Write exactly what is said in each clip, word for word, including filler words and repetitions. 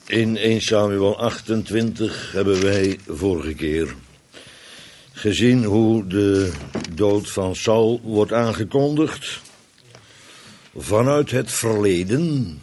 In eerste Samuel achtentwintig hebben wij vorige keer gezien hoe de dood van Saul wordt aangekondigd vanuit het verleden.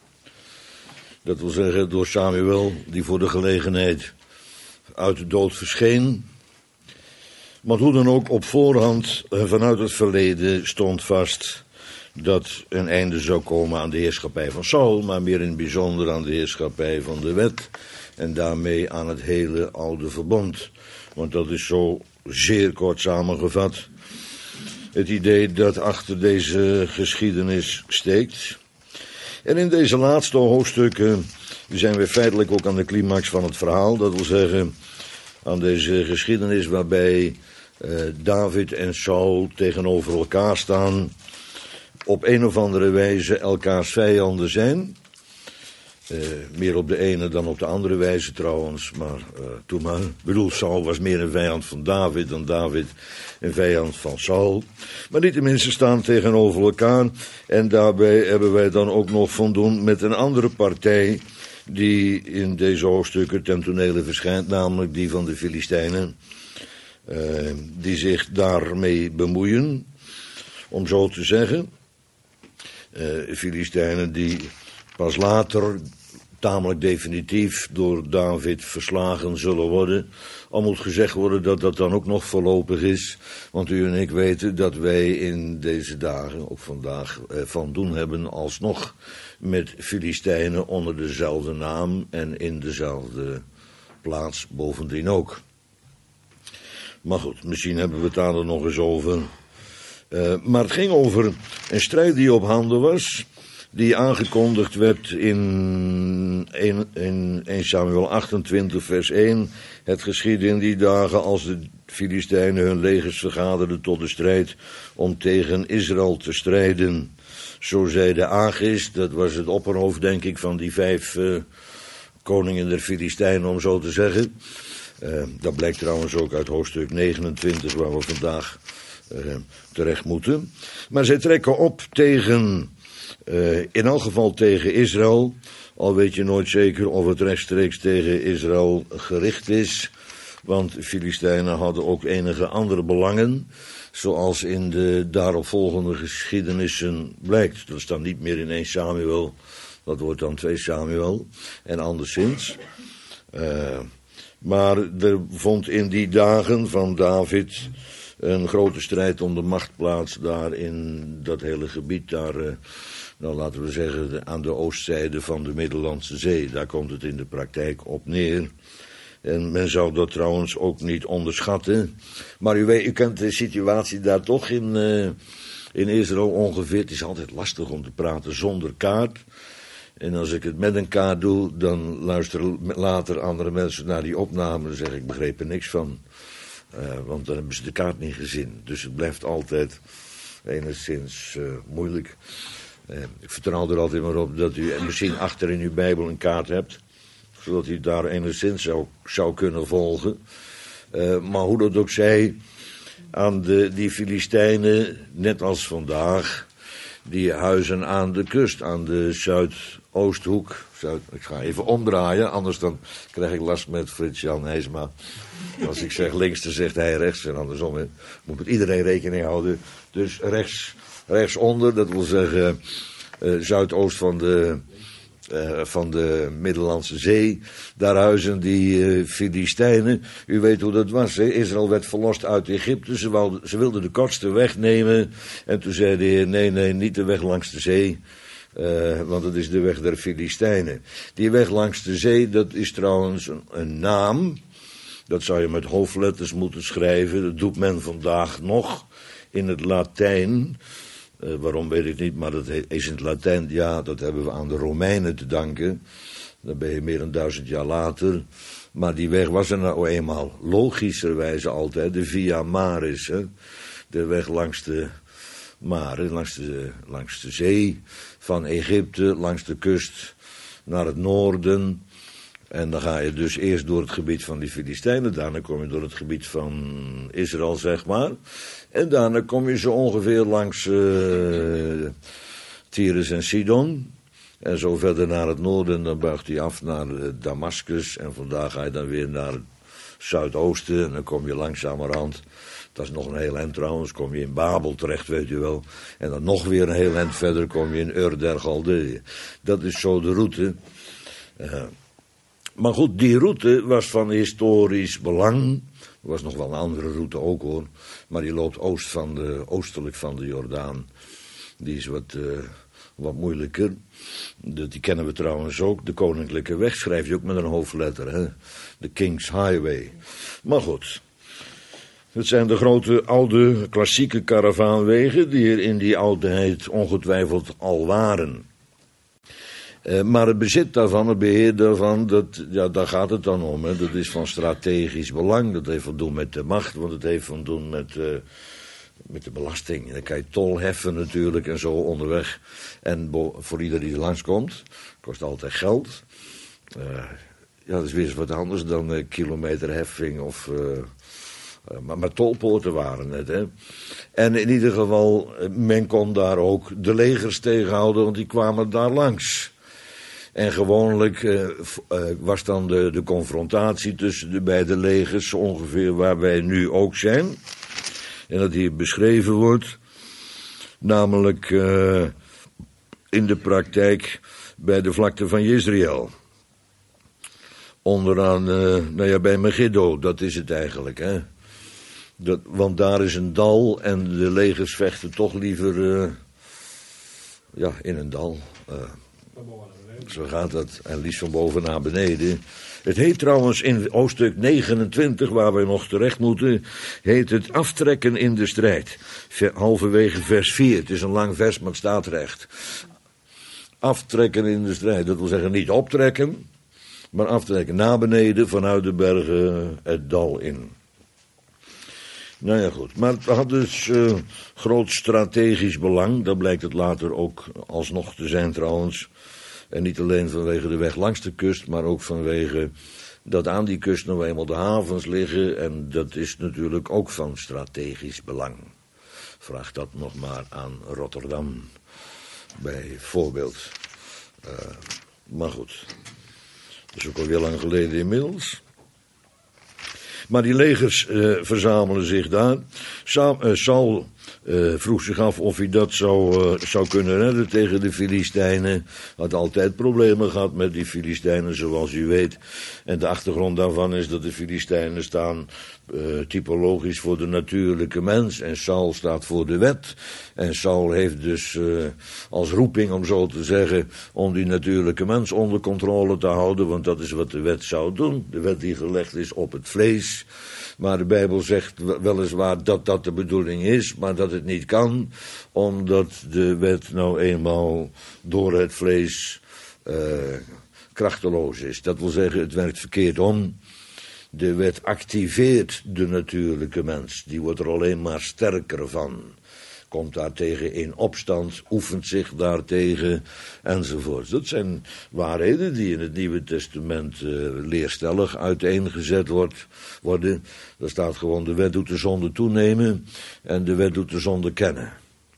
Dat wil zeggen door Samuel, die voor de gelegenheid uit de dood verscheen. Maar hoe dan ook, op voorhand vanuit het verleden stond vast dat een einde zou komen aan de heerschappij van Saul, maar meer in het bijzonder aan de heerschappij van de wet en daarmee aan het hele oude verbond. Want dat is zo zeer kort samengevat het idee dat achter deze geschiedenis steekt. En in deze laatste hoofdstukken zijn we feitelijk ook aan de climax van het verhaal. Dat wil zeggen aan deze geschiedenis waarbij uh, David en Saul tegenover elkaar staan, op een of andere wijze elkaars vijanden zijn. Uh, meer op de ene dan op de andere wijze trouwens, maar uh, toen maar. Ik bedoel, Saul was meer een vijand van David dan David een vijand van Saul. Maar niettemin, ze staan tegenover elkaar en daarbij hebben wij dan ook nog van doen met een andere partij die in deze hoofdstukken ten tonele verschijnt, namelijk die van de Filistijnen, uh, die zich daarmee bemoeien, om zo te zeggen. Uh, Filistijnen die pas later, tamelijk definitief, door David verslagen zullen worden. Al moet gezegd worden dat dat dan ook nog voorlopig is. Want u en ik weten dat wij in deze dagen, ook vandaag, eh, van doen hebben alsnog met Filistijnen onder dezelfde naam en in dezelfde plaats bovendien ook. Maar goed, misschien hebben we het daar dan nog eens over. Uh, maar het ging over een strijd die op handen was, die aangekondigd werd in, in, in eerste Samuel achtentwintig vers één. Het geschiedde in die dagen als de Filistijnen hun legers vergaderden tot de strijd om tegen Israël te strijden. Zo zei de Agis, dat was het opperhoofd denk ik van die vijf uh, koningen der Filistijnen, om zo te zeggen. Uh, dat blijkt trouwens ook uit hoofdstuk negenentwintig waar we vandaag uh, terecht moeten. Maar zij trekken op tegen, uh, in elk geval tegen Israël, al weet je nooit zeker of het rechtstreeks tegen Israël gericht is, want de Filistijnen hadden ook enige andere belangen, zoals in de daaropvolgende geschiedenissen blijkt. Dat staat niet meer in eerste Samuel, dat wordt dan tweede Samuel, en anderszins. Uh, maar er vond in die dagen van David een grote strijd om de machtplaats daar in dat hele gebied, daar, uh, nou laten we zeggen, aan de oostzijde van de Middellandse Zee. Daar komt het in de praktijk op neer. En men zou dat trouwens ook niet onderschatten. Maar u weet, u kent de situatie daar toch in, uh, in Israël ongeveer. Het is altijd lastig om te praten zonder kaart. En als ik het met een kaart doe, dan luisteren later andere mensen naar die opname en zeggen ik begreep er niks van. Uh, want dan hebben ze de kaart niet gezien. Dus het blijft altijd enigszins uh, moeilijk. Uh, ik vertrouw er altijd maar op dat u misschien achter in uw Bijbel een kaart hebt, zodat u daar enigszins zou, zou kunnen volgen. Uh, maar hoe dat ook zij, aan de, die Filistijnen, net als vandaag, die huizen aan de kust, aan de Zuidoosthoek. Zuid, ik ga even omdraaien, anders dan krijg ik last met Frits-Jan Heijsma. Als ik zeg links, dan zegt hij rechts en andersom. He, moet met iedereen rekening houden. Dus rechts, rechtsonder, dat wil zeggen uh, zuidoost van de, uh, van de Middellandse Zee. Daar huizen die uh, Filistijnen. U weet hoe dat was. He? Israël werd verlost uit Egypte. Ze, wou, ze wilden de kortste weg nemen. En toen zei de Heer, nee, nee, niet de weg langs de zee. Uh, want het is de weg der Filistijnen. Die weg langs de zee, dat is trouwens een, een naam. Dat zou je met hoofdletters moeten schrijven. Dat doet men vandaag nog in het Latijn. Uh, waarom weet ik niet, maar dat is in het Latijn. Ja, dat hebben we aan de Romeinen te danken. Dan ben je meer dan duizend jaar later. Maar die weg was er nou eenmaal logischerwijze altijd. De Via Maris. Hè? De weg langs de Mare, langs de, langs de zee. Van Egypte, langs de kust naar het noorden. En dan ga je dus eerst door het gebied van die Filistijnen. Daarna kom je door het gebied van Israël, zeg maar. En daarna kom je zo ongeveer langs uh, Tyrus en Sidon. En zo verder naar het noorden, dan buigt hij af naar Damascus. En vandaar ga je dan weer naar het zuidoosten. En dan kom je langzamerhand, dat is nog een heel eind trouwens, kom je in Babel terecht, weet u wel. En dan nog weer een heel eind verder kom je in Ur der Galdeeën. Dat is zo de route. Uh, maar goed, die route was van historisch belang. Er was nog wel een andere route ook hoor. Maar die loopt oost van de, oostelijk van de Jordaan. Die is wat, uh, wat moeilijker. De, die kennen we trouwens ook. De Koninklijke Weg schrijf je ook met een hoofdletter. Hè? De King's Highway. Maar goed. Het zijn de grote, oude, klassieke karavaanwegen die er in die oudheid ongetwijfeld al waren. Uh, maar het bezit daarvan, het beheer daarvan, dat, ja, daar gaat het dan om. Hè. Dat is van strategisch belang. Dat heeft van doen met de macht, want het heeft van doen met, uh, met de belasting. Dan kan je tol heffen natuurlijk en zo onderweg. En bo- voor iedereen die er langskomt, kost altijd geld. Uh, ja, dat is weer eens wat anders dan uh, kilometerheffing of... Uh, Uh, maar, maar tolpoorten waren het, hè. En in ieder geval, men kon daar ook de legers tegenhouden, want die kwamen daar langs. En gewoonlijk uh, uh, was dan de, de confrontatie tussen de beide legers ongeveer waar wij nu ook zijn. En dat hier beschreven wordt. Namelijk uh, in de praktijk bij de vlakte van Jezreel. Onderaan, uh, nou ja, bij Megiddo, dat is het eigenlijk, hè. Dat, want daar is een dal en de legers vechten toch liever uh, ja, in een dal. Uh, zo gaat dat. En liefst van boven naar beneden. Het heet trouwens in hoofdstuk negenentwintig, waar we nog terecht moeten, heet het aftrekken in de strijd. Halverwege vers vier. Het is een lang vers, maar het staat recht. Aftrekken in de strijd. Dat wil zeggen niet optrekken, maar aftrekken naar beneden vanuit de bergen het dal in. Nou ja, goed. Maar het had dus uh, groot strategisch belang. Dat blijkt het later ook alsnog te zijn trouwens. En niet alleen vanwege de weg langs de kust, maar ook vanwege dat aan die kust nog eenmaal de havens liggen. En dat is natuurlijk ook van strategisch belang. Vraag dat nog maar aan Rotterdam, bijvoorbeeld. Uh, maar goed, dat is ook alweer lang geleden inmiddels. Maar die legers uh, verzamelen zich daar. Sa- uh, Saul uh, vroeg zich af of hij dat zou, uh, zou kunnen redden tegen de Filistijnen. Had altijd problemen gehad met die Filistijnen, zoals u weet. En de achtergrond daarvan is dat de Filistijnen staan uh, typologisch voor de natuurlijke mens. En Saul staat voor de wet. En Saul heeft dus uh, als roeping, om zo te zeggen, om die natuurlijke mens onder controle te houden. Want dat is wat de wet zou doen. De wet die gelegd is op het vlees. Maar de Bijbel zegt weliswaar dat dat de bedoeling is, maar dat het niet kan, omdat de wet nou eenmaal door het vlees uh, krachteloos is. Dat wil zeggen, het werkt verkeerd om. De wet activeert de natuurlijke mens. Die wordt er alleen maar sterker van. Komt daartegen in opstand, oefent zich daartegen, enzovoort. Dat zijn waarheden die in het Nieuwe Testament uh, leerstellig uiteengezet wordt, worden. Daar staat gewoon, de wet doet de zonde toenemen en de wet doet de zonde kennen.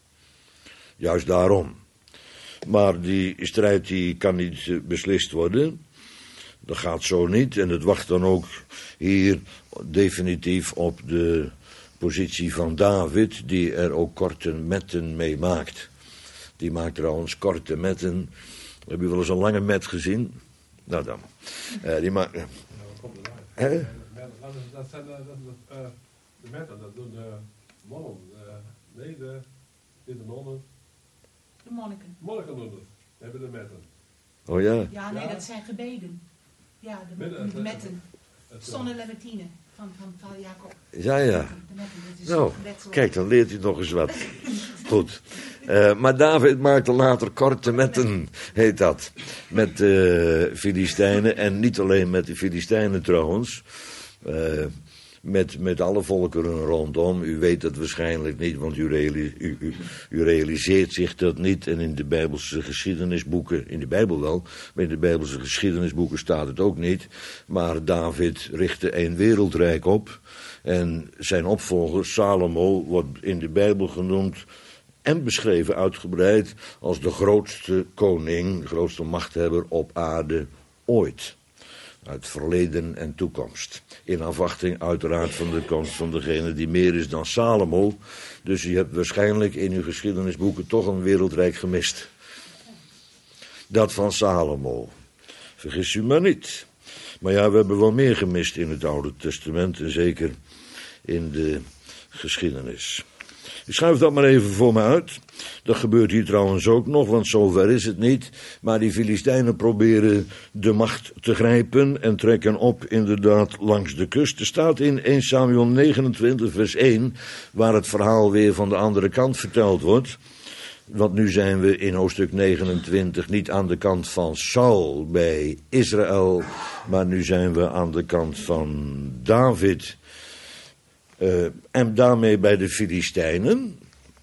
Juist daarom. Maar die strijd die kan niet uh, beslist worden. Dat gaat zo niet en het wacht dan ook hier definitief op de positie van David, die er ook korte metten mee maakt. Die maakt trouwens korte metten. Heb je wel eens een lange met gezien? Nou dan. Uh, die maakt... Uh, ja, wat komt erbij? Hè? Dat zijn de, de, de, de metten, dat doen de mannen. De, nee, de, de nonnen. De monniken. Monniken doen het. Hebben de metten. Oh ja? Ja, nee, Ja. dat zijn gebeden. Ja, de, Midden- de metten. Het, Sonne Lamartine van, van Paul Jacob. Ja, ja. De metten, dat is Nou, een gebed. kijk, dan leert u nog eens wat. Goed. Uh, maar David maakte later korte metten, heet dat. Met de uh, Filistijnen. En niet alleen met de Filistijnen trouwens. Uh, met, met alle volkeren rondom. U weet dat waarschijnlijk niet, want u, reali- u, u, u realiseert zich dat niet. En in de Bijbelse geschiedenisboeken, in de Bijbel wel, maar in de Bijbelse geschiedenisboeken staat het ook niet. Maar David richtte een wereldrijk op. En zijn opvolger, Salomo, wordt in de Bijbel genoemd en beschreven uitgebreid als de grootste koning, de grootste machthebber op aarde ooit. Uit verleden en toekomst. In afwachting uiteraard van de komst van degene die meer is dan Salomo. Dus u hebt waarschijnlijk in uw geschiedenisboeken toch een wereldrijk gemist. Dat van Salomo. Vergis u maar niet. Maar ja, we hebben wel meer gemist in het Oude Testament. En zeker in de geschiedenis. Ik schuif dat maar even voor me uit. Dat gebeurt hier trouwens ook nog, want zover is het niet. Maar die Filistijnen proberen de macht te grijpen en trekken op inderdaad langs de kust. Er staat in eerste Samuel negenentwintig vers één, waar het verhaal weer van de andere kant verteld wordt. Want nu zijn we in hoofdstuk negenentwintig niet aan de kant van Saul bij Israël, maar nu zijn we aan de kant van David. Uh, en daarmee bij de Filistijnen.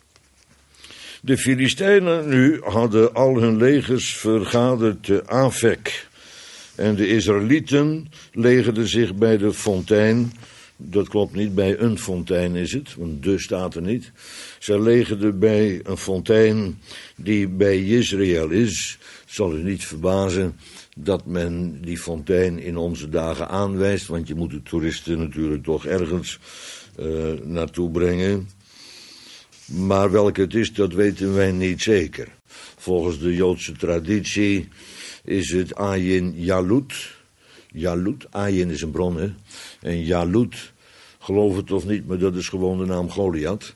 De Filistijnen nu hadden al hun legers vergaderd te Afek. En de Israëlieten legerden zich bij de fontein. Dat klopt niet, bij een fontein is het, want de staat er niet. Zij legerden bij een fontein die bij Jezreel is. Het zal u niet verbazen dat men die fontein in onze dagen aanwijst, want je moet de toeristen natuurlijk toch ergens uh, naartoe brengen. Maar welke het is, dat weten wij niet zeker. Volgens de Joodse traditie is het Ayin Jalut. Jalut, Ayin is een bron, hè. En Jalut, geloof het of niet, maar dat is gewoon de naam Goliath.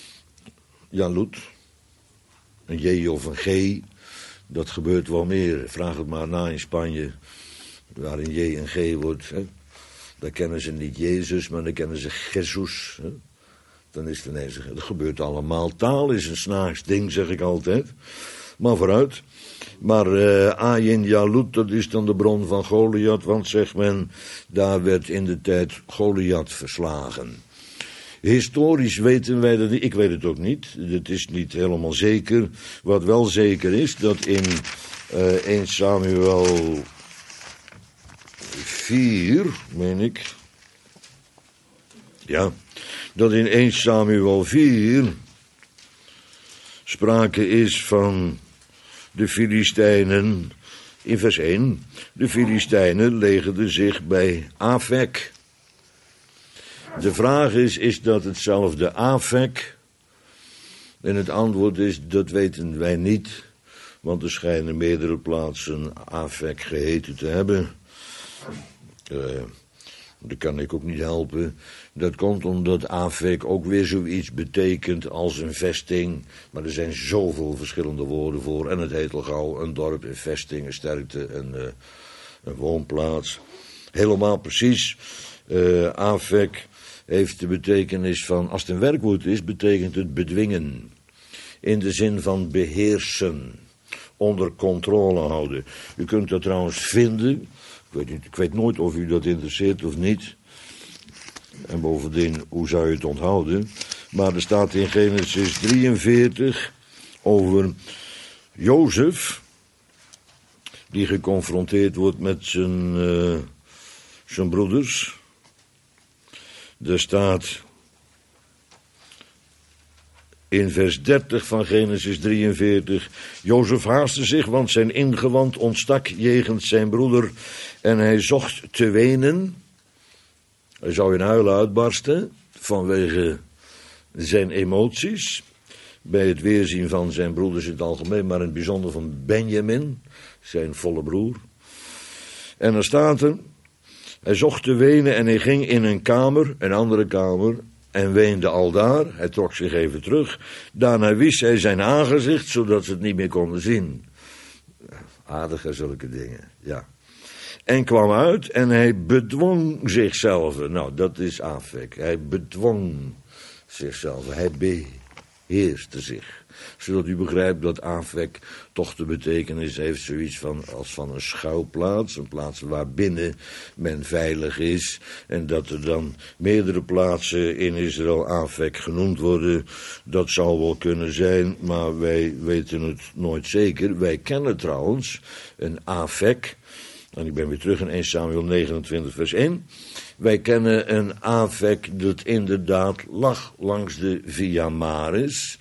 Jalut, een J of een G, dat gebeurt wel meer. Vraag het maar na in Spanje, waar een J en G wordt. Hè. Daar kennen ze niet Jezus, maar dan kennen ze Jesus. Hè. Dan is het ineens, dat gebeurt allemaal. Taal is een snaaks ding, zeg ik altijd. Maar vooruit. Maar uh, Ayin Jalut, dat is dan de bron van Goliath, want zegt men, daar werd in de tijd Goliath verslagen. Historisch weten wij dat niet, ik weet het ook niet, het is niet helemaal zeker. Wat wel zeker is, dat in uh, eerste Samuel vier, meen ik, ja, dat in eerste Samuel vier sprake is van de Filistijnen, in vers één, de Filistijnen legerden zich bij Afek. De vraag is, is dat hetzelfde Afek? En het antwoord is, dat weten wij niet, want er schijnen meerdere plaatsen Afek geheten te hebben. Uh, dat kan ik ook niet helpen. Dat komt omdat Afek ook weer zoiets betekent als een vesting. Maar er zijn zoveel verschillende woorden voor. En het heet al gauw een dorp, een vesting, een sterkte, een, uh, een woonplaats. Helemaal precies. Uh, Afek heeft de betekenis van, als het een werkwoord is, betekent het bedwingen. In de zin van beheersen. Onder controle houden. U kunt dat trouwens vinden. Ik weet, niet, ik weet nooit of u dat interesseert of niet. En bovendien, hoe zou je het onthouden? Maar er staat in Genesis drieënveertig over Jozef, die geconfronteerd wordt met zijn, uh, zijn broeders. Er staat in vers dertig van Genesis drieënveertig, Jozef haastte zich, want zijn ingewand ontstak jegens zijn broeder en hij zocht te wenen. Hij zou in huilen uitbarsten vanwege zijn emoties, bij het weerzien van zijn broeders in het algemeen, maar in het bijzonder van Benjamin, zijn volle broer. En er staat er, hij zocht te wenen en hij ging in een kamer, een andere kamer, en weende aldaar. Hij trok zich even terug. Daarna wist hij zijn aangezicht, zodat ze het niet meer konden zien. Aardige zulke dingen, ja. En kwam uit en hij bedwong zichzelf. Nou, dat is Afek. Hij bedwong zichzelf. Hij beheerste zich. Zodat u begrijpt dat Afek toch de betekenis heeft zoiets van als van een schuilplaats. Een plaats waarbinnen men veilig is. En dat er dan meerdere plaatsen in Israël Afek genoemd worden. Dat zou wel kunnen zijn, maar wij weten het nooit zeker. Wij kennen trouwens een Afek. En ik ben weer terug in eerste Samuel negenentwintig vers één. Wij kennen een Afek dat inderdaad lag langs de Via Maris.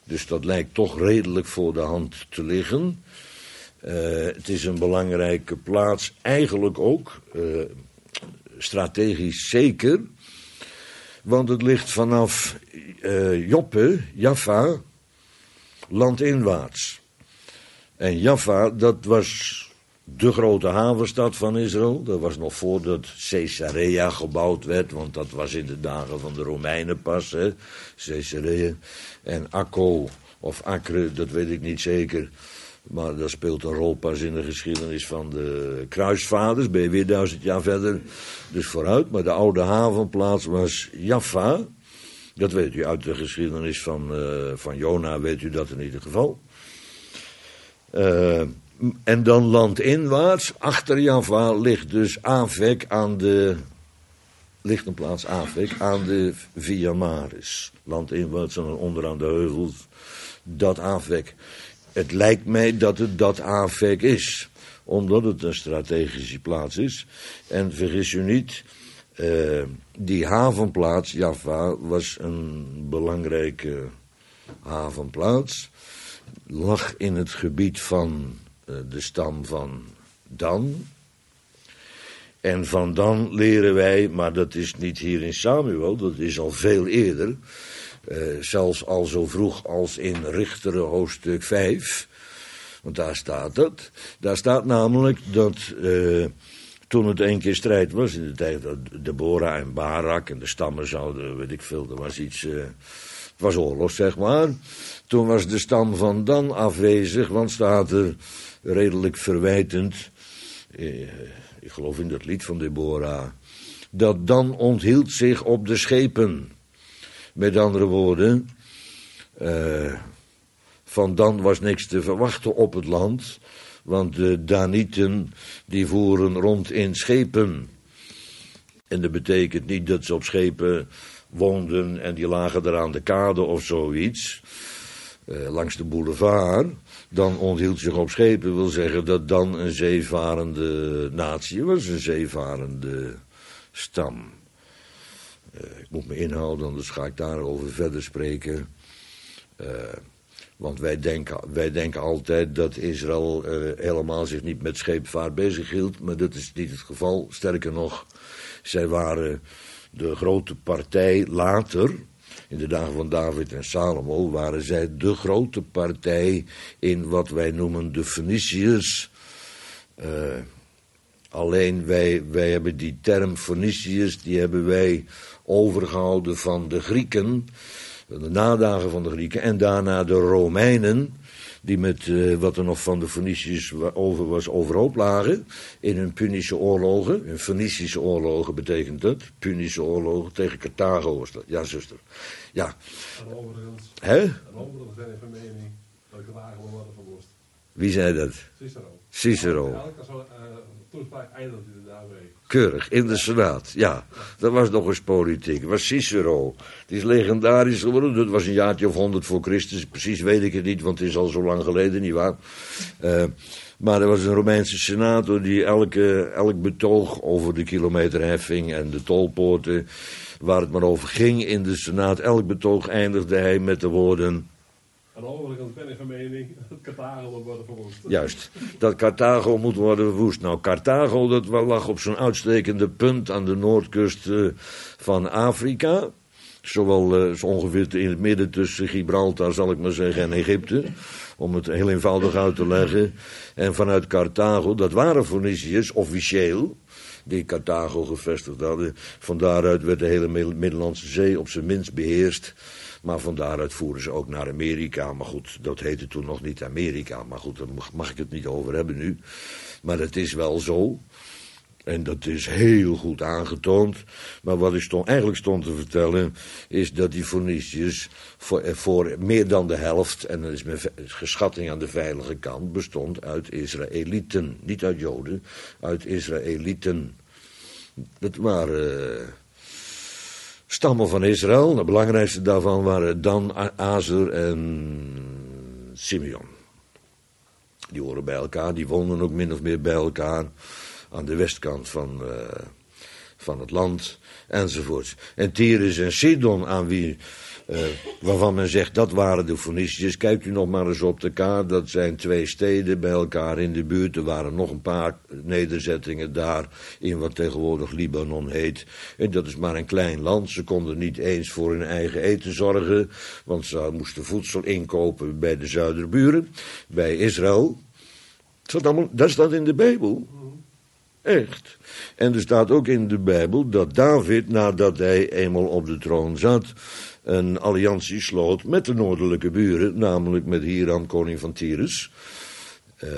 Dus dat lijkt toch redelijk voor de hand te liggen. Uh, het is een belangrijke plaats, eigenlijk ook, uh, strategisch zeker. Want het ligt vanaf uh, Joppe, Jaffa, landinwaarts. En Jaffa, dat was de grote havenstad van Israël. Dat was nog voordat Caesarea gebouwd werd, want dat was in de dagen van de Romeinen pas, hè, Caesarea. En Akko, of Acre, dat weet ik niet zeker. Maar dat speelt een rol pas in de geschiedenis van de kruisvaders. Ben je weer duizend jaar verder, dus vooruit. Maar de oude havenplaats was Jaffa. Dat weet u uit de geschiedenis van, uh, van Jona, weet u dat in ieder geval. Uh, en dan landinwaarts, achter Jaffa, ligt dus Afek aan de... ligt een plaats Afek aan de Via Maris. Landinwaarts en dan onderaan de heuvels, dat Afek. Het lijkt mij dat het dat Afek is, omdat het een strategische plaats is. En vergis u niet, uh, die havenplaats, Jaffa, was een belangrijke havenplaats. Lag in het gebied van uh, de stam van Dan. En van Dan leren wij, maar dat is niet hier in Samuel, dat is al veel eerder. Uh, zelfs al zo vroeg als in Richteren hoofdstuk vijf. Want daar staat het. Daar staat namelijk dat uh, toen het een keer strijd was, in de tijd dat Deborah en Barak en de stammen zouden, weet ik veel, er was iets, uh, het was oorlog zeg maar. Toen was de stam van Dan afwezig, want staat er redelijk verwijtend, uh, ik geloof in dat lied van Deborah, dat Dan onthield zich op de schepen. Met andere woorden, uh, van Dan was niks te verwachten op het land, want de Danieten die voeren rond in schepen. En dat betekent niet dat ze op schepen woonden en die lagen er aan de kade of zoiets, uh, langs de boulevard. Dan onthield zich op schepen, wil zeggen dat Dan een zeevarende natie was, een zeevarende stam. Uh, ik moet me inhouden, anders ga ik daarover verder spreken. Uh, want wij denken, wij denken altijd dat Israël uh, helemaal zich niet met scheepvaart bezig hield, maar dat is niet het geval. Sterker nog, zij waren de grote partij later, in de dagen van David en Salomo, waren zij de grote partij in wat wij noemen de Feniciërs. Uh, alleen wij, wij hebben die term Feniciërs, die hebben wij overgehouden van de Grieken, de nadagen van de Grieken, en daarna de Romeinen, die met uh, wat er nog van de Feniciërs over was overhoop lagen, in hun Punische oorlogen, hun Fenicische oorlogen betekent dat, Punische oorlogen, tegen Carthago was dat, ja zuster, ja. En overigens, Hè? en overigens ben ik van mening dat Carthago wel worden verwoest. Wie zei dat? Cicero. Cicero. Elke zo'n uh, toespraak eindigt hij daarmee. Keurig, in de Senaat, ja. Dat was nog eens politiek. Dat was Cicero. Die is legendarisch geworden. Dat was een jaartje of honderd voor Christus. Precies weet ik het niet, want het is al zo lang geleden, nietwaar? Uh, maar er was een Romeinse senator die elke, elk betoog over de kilometerheffing en de tolpoorten, waar het maar over ging in de Senaat, elk betoog eindigde hij met de woorden: En overigens ben ik van mening dat Carthago moet worden verwoest. Juist, dat Carthago moet worden verwoest. Nou, Carthago, dat lag op zo'n uitstekende punt aan de noordkust uh, van Afrika. Zowel uh, zo ongeveer in het midden tussen Gibraltar, zal ik maar zeggen, en Egypte. Om het heel eenvoudig uit te leggen. En vanuit Carthago, dat waren Feniciërs, officieel, die Carthago gevestigd hadden. Van daaruit werd de hele Middellandse Zee op zijn minst beheerst. Maar van daaruit voeren ze ook naar Amerika. Maar goed, dat heette toen nog niet Amerika. Maar goed, daar mag ik het niet over hebben nu. Maar het is wel zo. En dat is heel goed aangetoond. Maar wat ik stond, eigenlijk stond te vertellen, is dat die Feniciërs voor, voor meer dan de helft, en dat is mijn geschatting aan de veilige kant, bestond uit Israëlieten. Niet uit Joden, uit Israëlieten. Dat waren uh, stammen van Israël. De belangrijkste daarvan waren Dan, Azer en Simeon. Die horen bij elkaar, die woonden ook min of meer bij elkaar aan de westkant van, uh, van het land, enzovoorts. En Tyrus en Sidon, aan wie, uh, waarvan men zegt dat waren de Feniciërs. Kijkt u nog maar eens op de kaart, dat zijn twee steden bij elkaar in de buurt. Er waren nog een paar nederzettingen daar in wat tegenwoordig Libanon heet. En dat is maar een klein land. Ze konden niet eens voor hun eigen eten zorgen, want ze moesten voedsel inkopen bij de zuiderburen, bij Israël. Dat, allemaal, dat staat in de Bijbel. Echt. En er staat ook in de Bijbel dat David, nadat hij eenmaal op de troon zat, een alliantie sloot met de noordelijke buren, namelijk met Hiram, koning van Tyrus. Uh,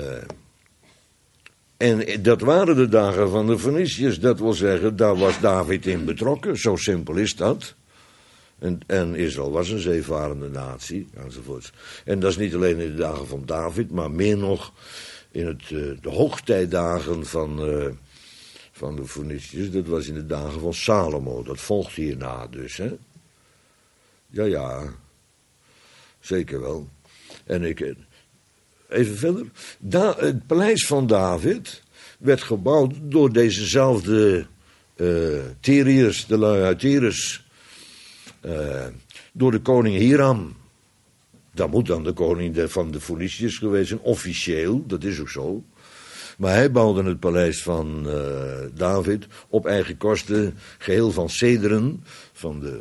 en dat waren de dagen van de Feniciërs. Dat wil zeggen, daar was David in betrokken. Zo simpel is dat. En, en Israël was een zeevarende natie, enzovoorts. En dat is niet alleen in de dagen van David, maar meer nog in het, uh, de hoogtijdagen van, uh, van de Feniciërs. Dat was in de dagen van Salomo. Dat volgt hierna dus, hè. Ja, ja. Zeker wel. En ik... Even verder. Da- het paleis van David werd gebouwd door dezezelfde uh, Tyriërs, de lui uit Tyrus. Uh, door de koning Hiram. Dat moet dan de koning de, van de Feniciërs geweest zijn, officieel, dat is ook zo. Maar hij bouwde het paleis van uh, David op eigen kosten, geheel van cederen, van de...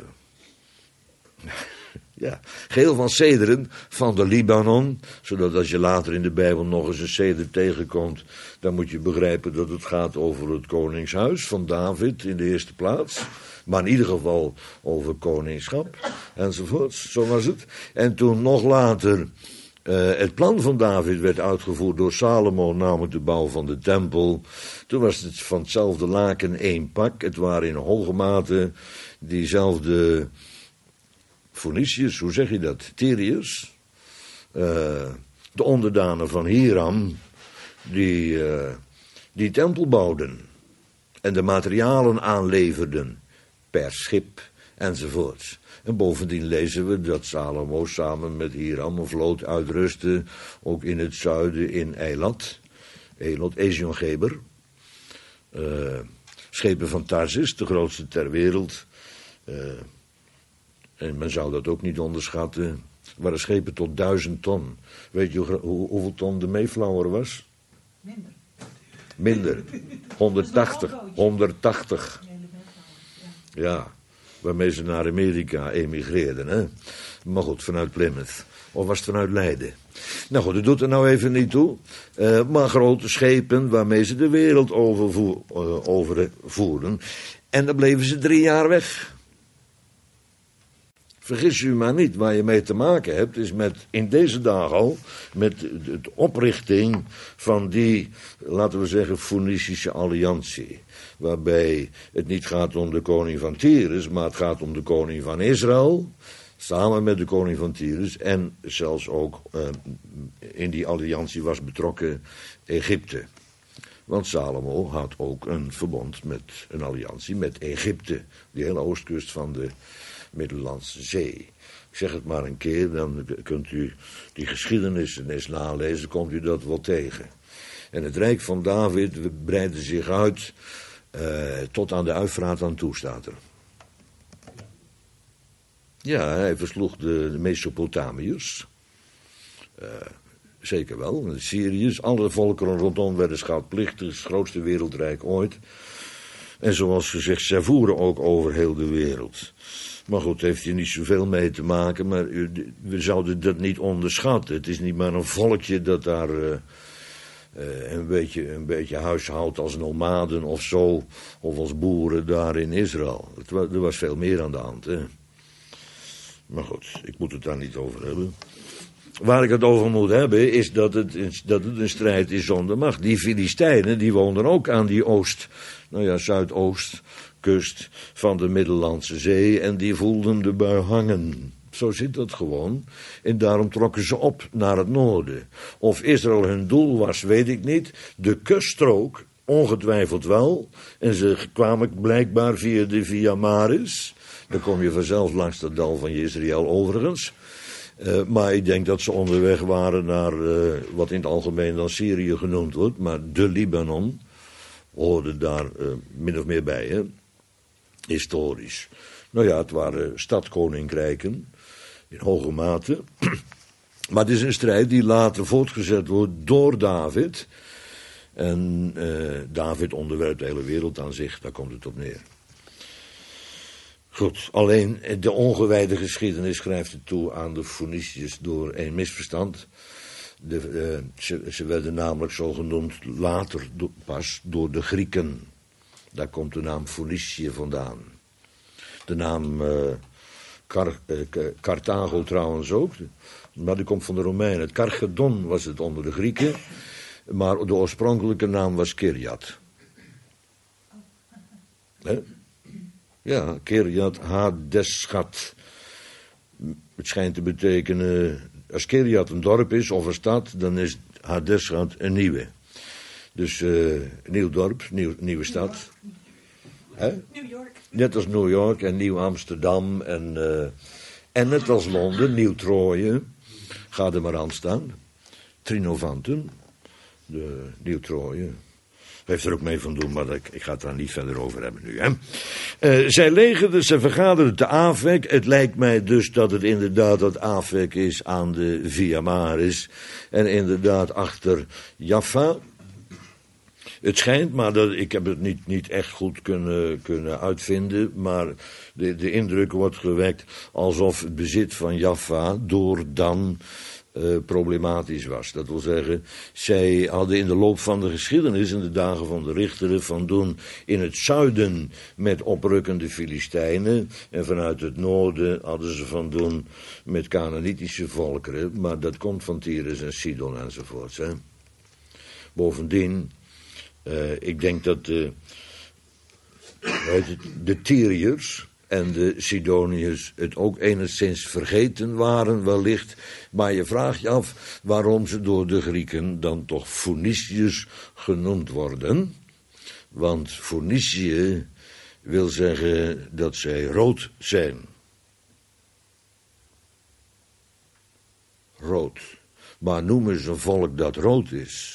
ja, geheel van cederen van de Libanon, zodat als je later in de Bijbel nog eens een ceder tegenkomt, dan moet je begrijpen dat het gaat over het koningshuis van David in de eerste plaats. Maar in ieder geval over koningschap, enzovoort. Zo was het. En toen nog later uh, het plan van David werd uitgevoerd door Salomo, namelijk de bouw van de tempel. Toen was het van hetzelfde laken één pak. Het waren in hoge mate diezelfde Feniciërs, hoe zeg je dat? Tyriërs. Uh, de onderdanen van Hiram, die uh, die tempel bouwden. En de materialen aanleverden. Per schip, enzovoorts. En bovendien lezen we dat Salomo samen met Hiram een vloot uitrustte, ook in het zuiden in Eilat, Eilat, Eziongeber. Uh, schepen van Tarsis, de grootste ter wereld. Uh, en men zou dat ook niet onderschatten. Er waren schepen tot duizend ton. Weet je hoe, hoe, hoeveel ton de Mayflower was? Minder. Minder. honderdtachtig. honderdtachtig. Ja, waarmee ze naar Amerika emigreerden, hè. Maar goed, vanuit Plymouth. Of was het vanuit Leiden? Nou goed, dat doet er nou even niet toe. Uh, maar grote schepen waarmee ze de wereld overvoer, uh, overvoerden. En dan bleven ze drie jaar weg. Vergis u maar niet, waar je mee te maken hebt, is met, in deze dagen al, met de oprichting van die, laten we zeggen, Fenicische alliantie. Waarbij het niet gaat om de koning van Tyrus, maar het gaat om de koning van Israël, samen met de koning van Tyrus, en zelfs ook uh, in die alliantie was betrokken Egypte. Want Salomo had ook een verbond met een alliantie met Egypte, die hele oostkust van de Middellandse Zee. Ik zeg het maar een keer, dan kunt u die geschiedenis eens nalezen, komt u dat wel tegen. En het rijk van David breidde zich uit uh, tot aan de Uifraat aan toe, staat er. Ja, hij versloeg de, de Mesopotamiërs. Uh, zeker wel, de Syriërs. Alle volkeren rondom werden schaatplichtig, het grootste wereldrijk ooit. En zoals gezegd, zij voeren ook over heel de wereld. Maar goed, heeft hier niet zoveel mee te maken, maar we zouden dat niet onderschatten. Het is niet maar een volkje dat daar uh, uh, een, beetje, een beetje huishoudt als nomaden of zo, of als boeren daar in Israël. Het was, er was veel meer aan de hand, hè. Maar goed, ik moet het daar niet over hebben. Waar ik het over moet hebben, is dat het, dat het een strijd is zonder macht. Die Filistijnen, die woonden ook aan die oost, nou ja, zuidoostkust van de Middellandse Zee, en die voelden de bui hangen. Zo zit dat gewoon. En daarom trokken ze op naar het noorden. Of Israël hun doel was, weet ik niet. De kuststrook, ongetwijfeld wel. En ze kwamen blijkbaar via de Via Maris. Dan kom je vanzelf langs dat dal van Jezreel overigens. Uh, maar ik denk dat ze onderweg waren naar uh, wat in het algemeen dan Syrië genoemd wordt. Maar de Libanon hoorde daar uh, min of meer bij, hè. historisch. Nou ja, het waren stadkoninkrijken, in hoge mate. Maar het is een strijd die later voortgezet wordt door David. En uh, David onderwerpt de hele wereld aan zich, daar komt het op neer. Goed, alleen de ongewijde geschiedenis schrijft het toe aan de Foeniciërs door een misverstand. De, uh, ze, ze werden namelijk zo genoemd later do, pas door de Grieken. Daar komt de naam Foenicië vandaan. De naam uh, Car, uh, Carthago trouwens ook, maar die komt van de Romeinen. Het Carchedon was het onder de Grieken, maar de oorspronkelijke naam was Kiryat. He? Ja, Kiryat Hadeschat. Het schijnt te betekenen, als Kiryat een dorp is of een stad, dan is Hadeschat een nieuwe. Dus uh, een nieuw dorp, nieuw, nieuwe stad. He? New York. Net als New York en Nieuw Amsterdam en, uh, en net als Londen, Nieuw Troje. Ga er maar aan staan. Trinovanten, de Nieuw Troje. Heeft er ook mee van doen, maar ik, ik ga het daar niet verder over hebben nu. Hè. Uh, zij legerden, ze vergaderden te Afek. Het lijkt mij dus dat het inderdaad dat Afek is aan de Via Maris. En inderdaad achter Jaffa. Het schijnt, maar dat, ik heb het niet, niet echt goed kunnen, kunnen uitvinden, maar de, de indruk wordt gewekt alsof het bezit van Jaffa door Dan uh, problematisch was. Dat wil zeggen, zij hadden in de loop van de geschiedenis, in de dagen van de richteren, van doen in het zuiden met oprukkende Filistijnen en vanuit het noorden hadden ze van doen met Canaanitische volkeren, maar dat komt van Tyrus en Sidon enzovoorts. Hè. Bovendien, Uh, ik denk dat de, weet het, de Tyriërs en de Sidoniërs het ook enigszins vergeten waren wellicht. Maar je vraagt je af waarom ze door de Grieken dan toch Foeniciërs genoemd worden. Want Foenicië wil zeggen dat zij rood zijn. Rood. Maar noemen ze een volk dat rood is.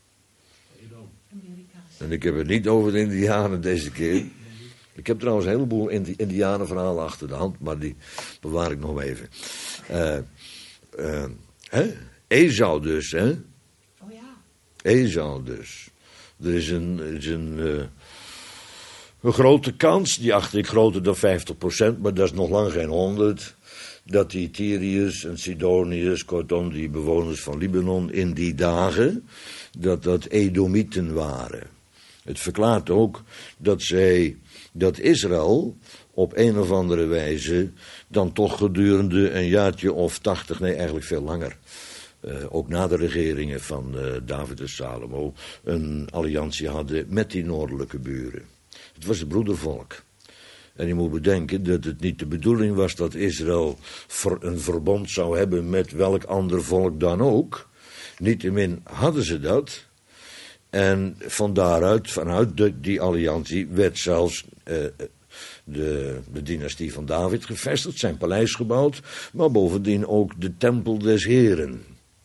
En ik heb het niet over de Indianen deze keer. Ik heb trouwens een heleboel Indianenverhalen achter de hand, maar die bewaar ik nog even. Uh, uh, hè? Esau dus, hè? Oh ja. Esau dus. Er is een, is een, uh, een grote kans, die acht ik groter dan vijftig procent, maar dat is nog lang geen honderd, dat die Tyriërs en Sidoniërs, kortom die bewoners van Libanon in die dagen, dat dat Edomieten waren. Het verklaart ook dat zij, dat Israël op een of andere wijze dan toch gedurende een jaartje of tachtig, nee eigenlijk veel langer, uh, ook na de regeringen van uh, David en Salomo, een alliantie hadden met die noordelijke buren. Het was het broedervolk. En je moet bedenken dat het niet de bedoeling was dat Israël een verbond zou hebben met welk ander volk dan ook. Niettemin hadden ze dat. En van daaruit, vanuit de, die alliantie, werd zelfs uh, de, de dynastie van David gevestigd, zijn paleis gebouwd, maar bovendien ook de tempel des Heren.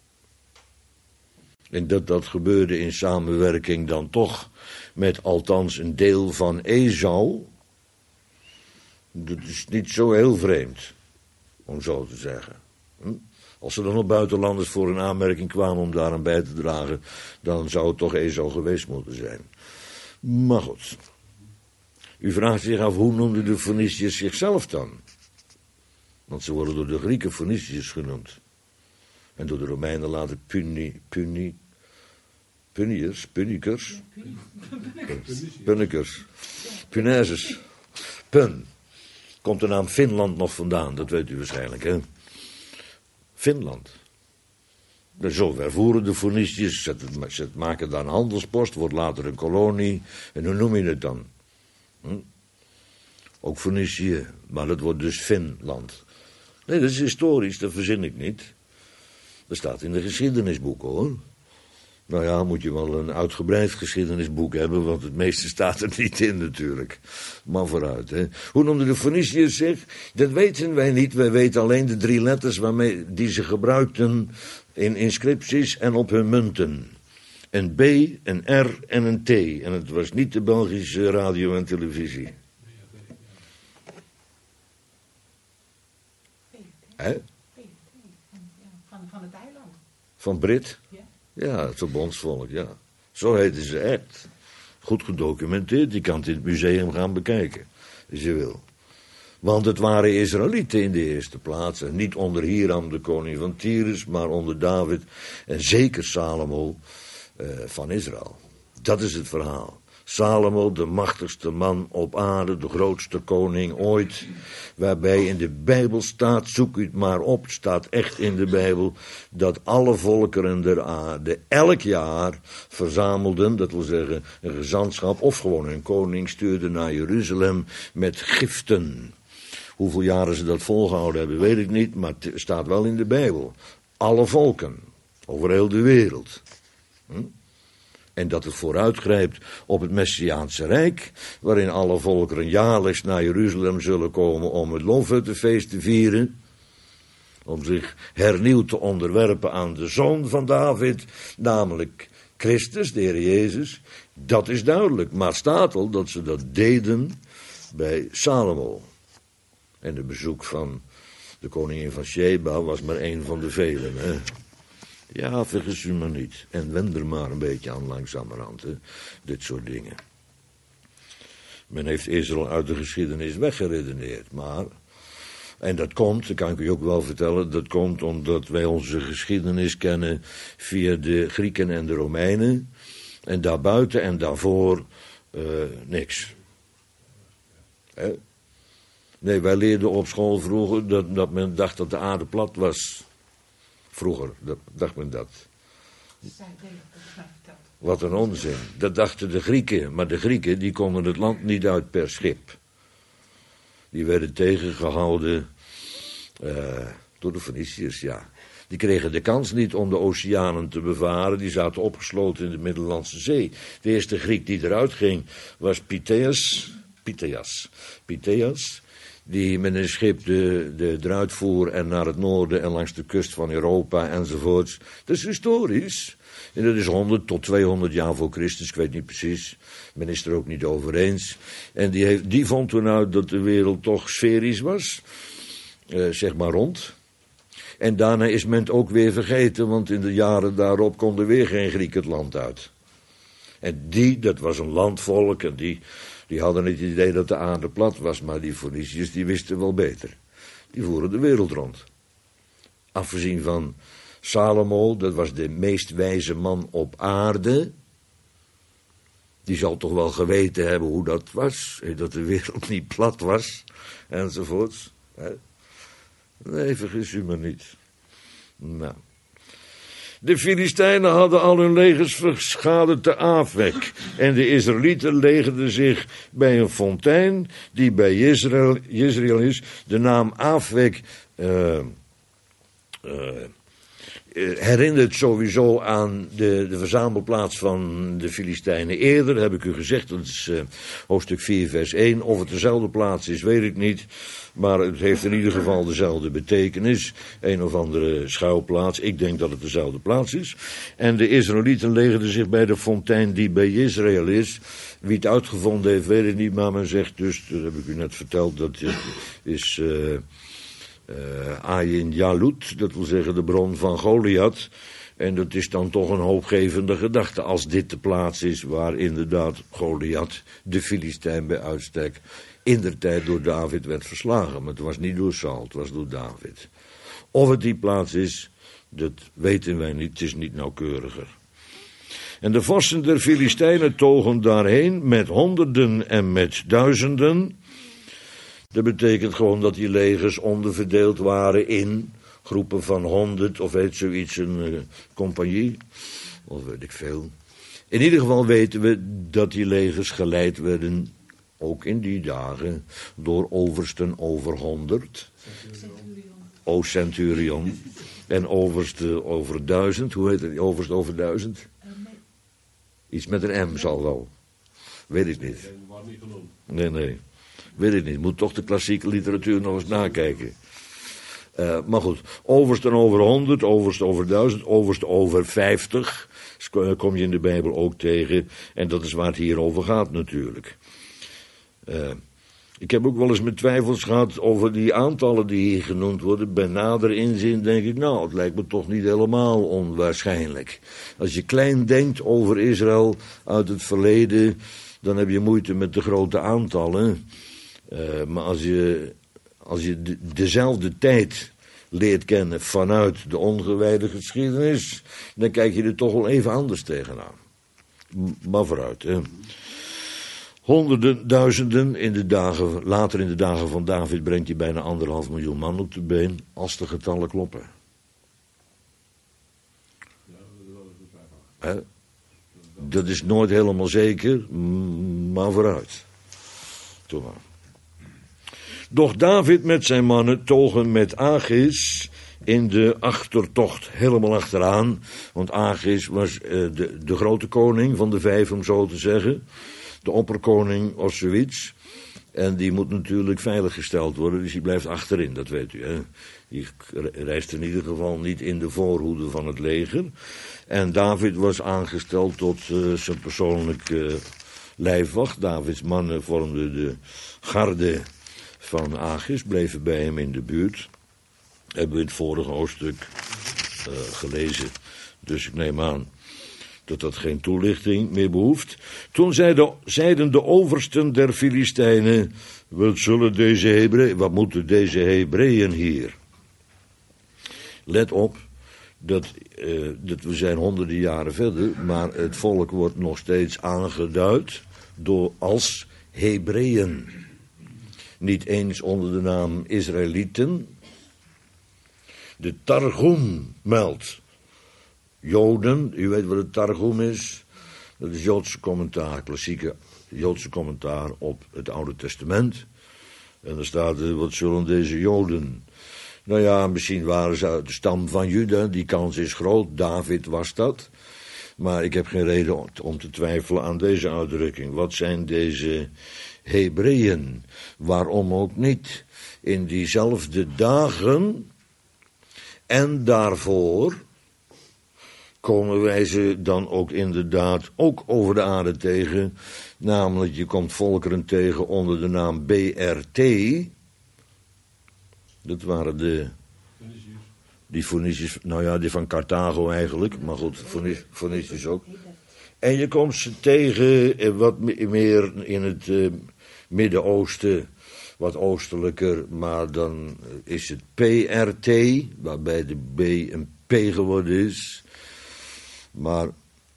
En dat dat gebeurde in samenwerking dan toch met althans een deel van Esau, dat is niet zo heel vreemd, om zo te zeggen. Hm? Als er dan nog buitenlanders voor een aanmerking kwamen om daaraan bij te dragen, dan zou het toch Esau geweest moeten zijn. Maar goed. U vraagt zich af, hoe noemden de Foeniciërs zichzelf dan? Want ze worden door de Grieken Foeniciërs genoemd. En door de Romeinen later Puni, Puni, Puniërs, Punikers, Punikers, Punaises, Pun. Komt de naam Finland nog vandaan, dat weet u waarschijnlijk, hè? Finland. Zo vervoeren de Foeniciërs, ze maken daar een handelspost, wordt later een kolonie. En hoe noem je het dan? Hm? Ook Foenicië, maar dat wordt dus Finland. Nee, dat is historisch, dat verzin ik niet. Dat staat in de geschiedenisboeken, hoor. Nou ja, moet je wel een uitgebreid geschiedenisboek hebben, want het meeste staat er niet in natuurlijk. Maar vooruit, hè. Hoe noemden de Foeniciërs zich? Dat weten wij niet, wij weten alleen de drie letters waarmee die ze gebruikten in inscripties en op hun munten. Een B, een R en een T. En het was niet de Belgische radio en televisie. Hè? Nee, nee, van, ja, van, van het eiland. Van Brit? Ja. Ja, het verbondsvolk, ja. Zo heten ze echt. Goed gedocumenteerd, je kan het in het museum gaan bekijken, als je wil. Want het waren Israëlieten in de eerste plaats. En niet onder Hiram, de koning van Tyrus, maar onder David en zeker Salomo uh, van Israël. Dat is het verhaal. Salomo, de machtigste man op aarde, de grootste koning ooit. Waarbij in de Bijbel staat, zoek u het maar op, staat echt in de Bijbel, dat alle volkeren der aarde elk jaar verzamelden, dat wil zeggen een gezantschap of gewoon een koning stuurde naar Jeruzalem met giften. Hoeveel jaren ze dat volgehouden hebben, weet ik niet, maar het staat wel in de Bijbel. Alle volken, over heel de wereld. Hm? En dat het vooruitgrijpt op het Messiaanse Rijk, waarin alle volkeren jaarlijks naar Jeruzalem zullen komen om het Loofhuttenfeest te vieren. Om zich hernieuwd te onderwerpen aan de zoon van David, namelijk Christus, de Heer Jezus. Dat is duidelijk, maar het staat al dat ze dat deden bij Salomo. En de bezoek van de koningin van Sheba was maar één van de velen, hè. Ja, vergis u maar niet. En wend er maar een beetje aan langzamerhand, hè. Dit soort dingen. Men heeft Israël uit de geschiedenis weggeredeneerd, maar... En dat komt, dat kan ik u ook wel vertellen, dat komt omdat wij onze geschiedenis kennen via de Grieken en de Romeinen. En daarbuiten en daarvoor uh, niks. Hè? Nee, wij leerden op school vroeger dat, dat men dacht dat de aarde plat was. Vroeger dat, dacht men dat. Zij deed dat mij verteld. Wat een onzin. Dat dachten de Grieken. Maar de Grieken die konden het land niet uit per schip. Die werden tegengehouden uh, door de Feniciërs, ja. Die kregen de kans niet om de oceanen te bevaren. Die zaten opgesloten in de Middellandse Zee. De eerste Griek die eruit ging was Pytheas. Pytheas. Pytheas. Die met een schip de, de, eruit voer en naar het noorden en langs de kust van Europa enzovoorts. Dat is historisch. En dat is honderd tot tweehonderd jaar voor Christus, ik weet niet precies. Men is er ook niet over eens. En die, heeft, die vond toen uit dat de wereld toch sferisch was. Uh, zeg maar rond. En daarna is men het ook weer vergeten, want in de jaren daarop kon er weer geen Griek het land uit. En die, dat was een landvolk en die... Die hadden het idee dat de aarde plat was, maar die Feniciërs die wisten wel beter. Die voeren de wereld rond. Afgezien van Salomo, dat was de meest wijze man op aarde. Die zal toch wel geweten hebben hoe dat was. Dat de wereld niet plat was, enzovoorts. Nee, vergis u maar niet. Nou... De Filistijnen hadden al hun legers verschaderd te Afek. En de Israëlieten legerden zich bij een fontein die bij Jezreel, Jezreel is. De naam Afek uh, uh, herinnert sowieso aan de, de verzamelplaats van de Filistijnen eerder. Heb ik u gezegd, dat is uh, hoofdstuk vier vers één. Of het dezelfde plaats is, weet ik niet. Maar het heeft in ieder geval dezelfde betekenis. Een of andere schuilplaats. Ik denk dat het dezelfde plaats is. En de Israëlieten legerden zich bij de fontein die bij Israël is. Wie het uitgevonden heeft, weet ik niet. Maar men zegt dus, dat heb ik u net verteld, dat is uh, uh, Ayin Jalut. Dat wil zeggen de bron van Goliath. En dat is dan toch een hoopgevende gedachte. Als dit de plaats is waar inderdaad Goliath, de Filistijn bij uitstek, indertijd door David werd verslagen. Maar het was niet door Saul, het was door David. Of het die plaats is, dat weten wij niet, het is niet nauwkeuriger. En de vorsten der Filistijnen togen daarheen met honderden en met duizenden. Dat betekent gewoon dat die legers onderverdeeld waren in groepen van honderd, of heet zoiets een uh, compagnie, of weet ik veel. In ieder geval weten we dat die legers geleid werden, ook in die dagen, door oversten over honderd. Centurion. O centurion. En overste over duizend. Hoe heet het? Overste over duizend? Uh, nee. Iets met een M zal wel. Weet ik niet. Wordt niet genoemd. Nee, nee. Weet ik niet. Moet toch de klassieke literatuur nog eens nakijken. Uh, maar goed, oversten over honderd, oversten over duizend, oversten over vijftig. Kom je in de Bijbel ook tegen. En dat is waar het hier over gaat natuurlijk. Uh, Ik heb ook wel eens mijn twijfels gehad over die aantallen die hier genoemd worden. Bij nader inzien denk ik, nou, het lijkt me toch niet helemaal onwaarschijnlijk. Als je klein denkt over Israël uit het verleden, dan heb je moeite met de grote aantallen. Uh, maar als je, als je de, dezelfde tijd leert kennen vanuit de ongewijde geschiedenis, dan kijk je er toch wel even anders tegenaan. Maar vooruit, hè. Honderden, duizenden, in de dagen, later in de dagen van David brengt hij bijna anderhalf miljoen man op de been, als de getallen kloppen. Hè? Dat is nooit helemaal zeker, maar vooruit. Toen maar. Doch David met zijn mannen togen met Achis in de achtertocht helemaal achteraan. Want Achis was uh, de, de grote koning van de vijf, om zo te zeggen. De opperkoning of zoiets. En die moet natuurlijk veiliggesteld worden, dus die blijft achterin, dat weet u. Hè? Die reist in ieder geval niet in de voorhoede van het leger. En David was aangesteld tot uh, zijn persoonlijke uh, lijfwacht. Davids mannen vormden de garde van Achis, bleven bij hem in de buurt. Hebben we in het vorige hoofdstuk uh, gelezen. Dus ik neem aan dat dat geen toelichting meer behoeft. Toen zeiden, zeiden de oversten der Filistijnen, wat zullen deze Hebreeën, wat moeten deze Hebreeën hier? Let op, dat, uh, dat we zijn honderden jaren verder, maar het volk wordt nog steeds aangeduid door als Hebreeën. Niet eens onder de naam Israëlieten. De Targum meldt Joden, u weet wat het Targum is. Dat is Joodse commentaar, klassieke Joodse commentaar op het Oude Testament. En daar staat er, wat zullen deze Joden? Nou ja, misschien waren ze uit de stam van Juda, die kans is groot, David was dat. Maar ik heb geen reden om te twijfelen aan deze uitdrukking. Wat zijn deze Hebreeën? Waarom ook niet? In diezelfde dagen en daarvoor komen wij ze dan ook inderdaad ook over de aarde tegen. Namelijk, je komt volkeren tegen onder de naam B R T. Dat waren de... Die Phoeniciërs, nou ja, die van Carthago eigenlijk. Maar goed, Phoeniciërs ook. En je komt ze tegen wat meer in het uh, Midden-Oosten. Wat oostelijker, maar dan is het P R T. Waarbij de B een P geworden is. Maar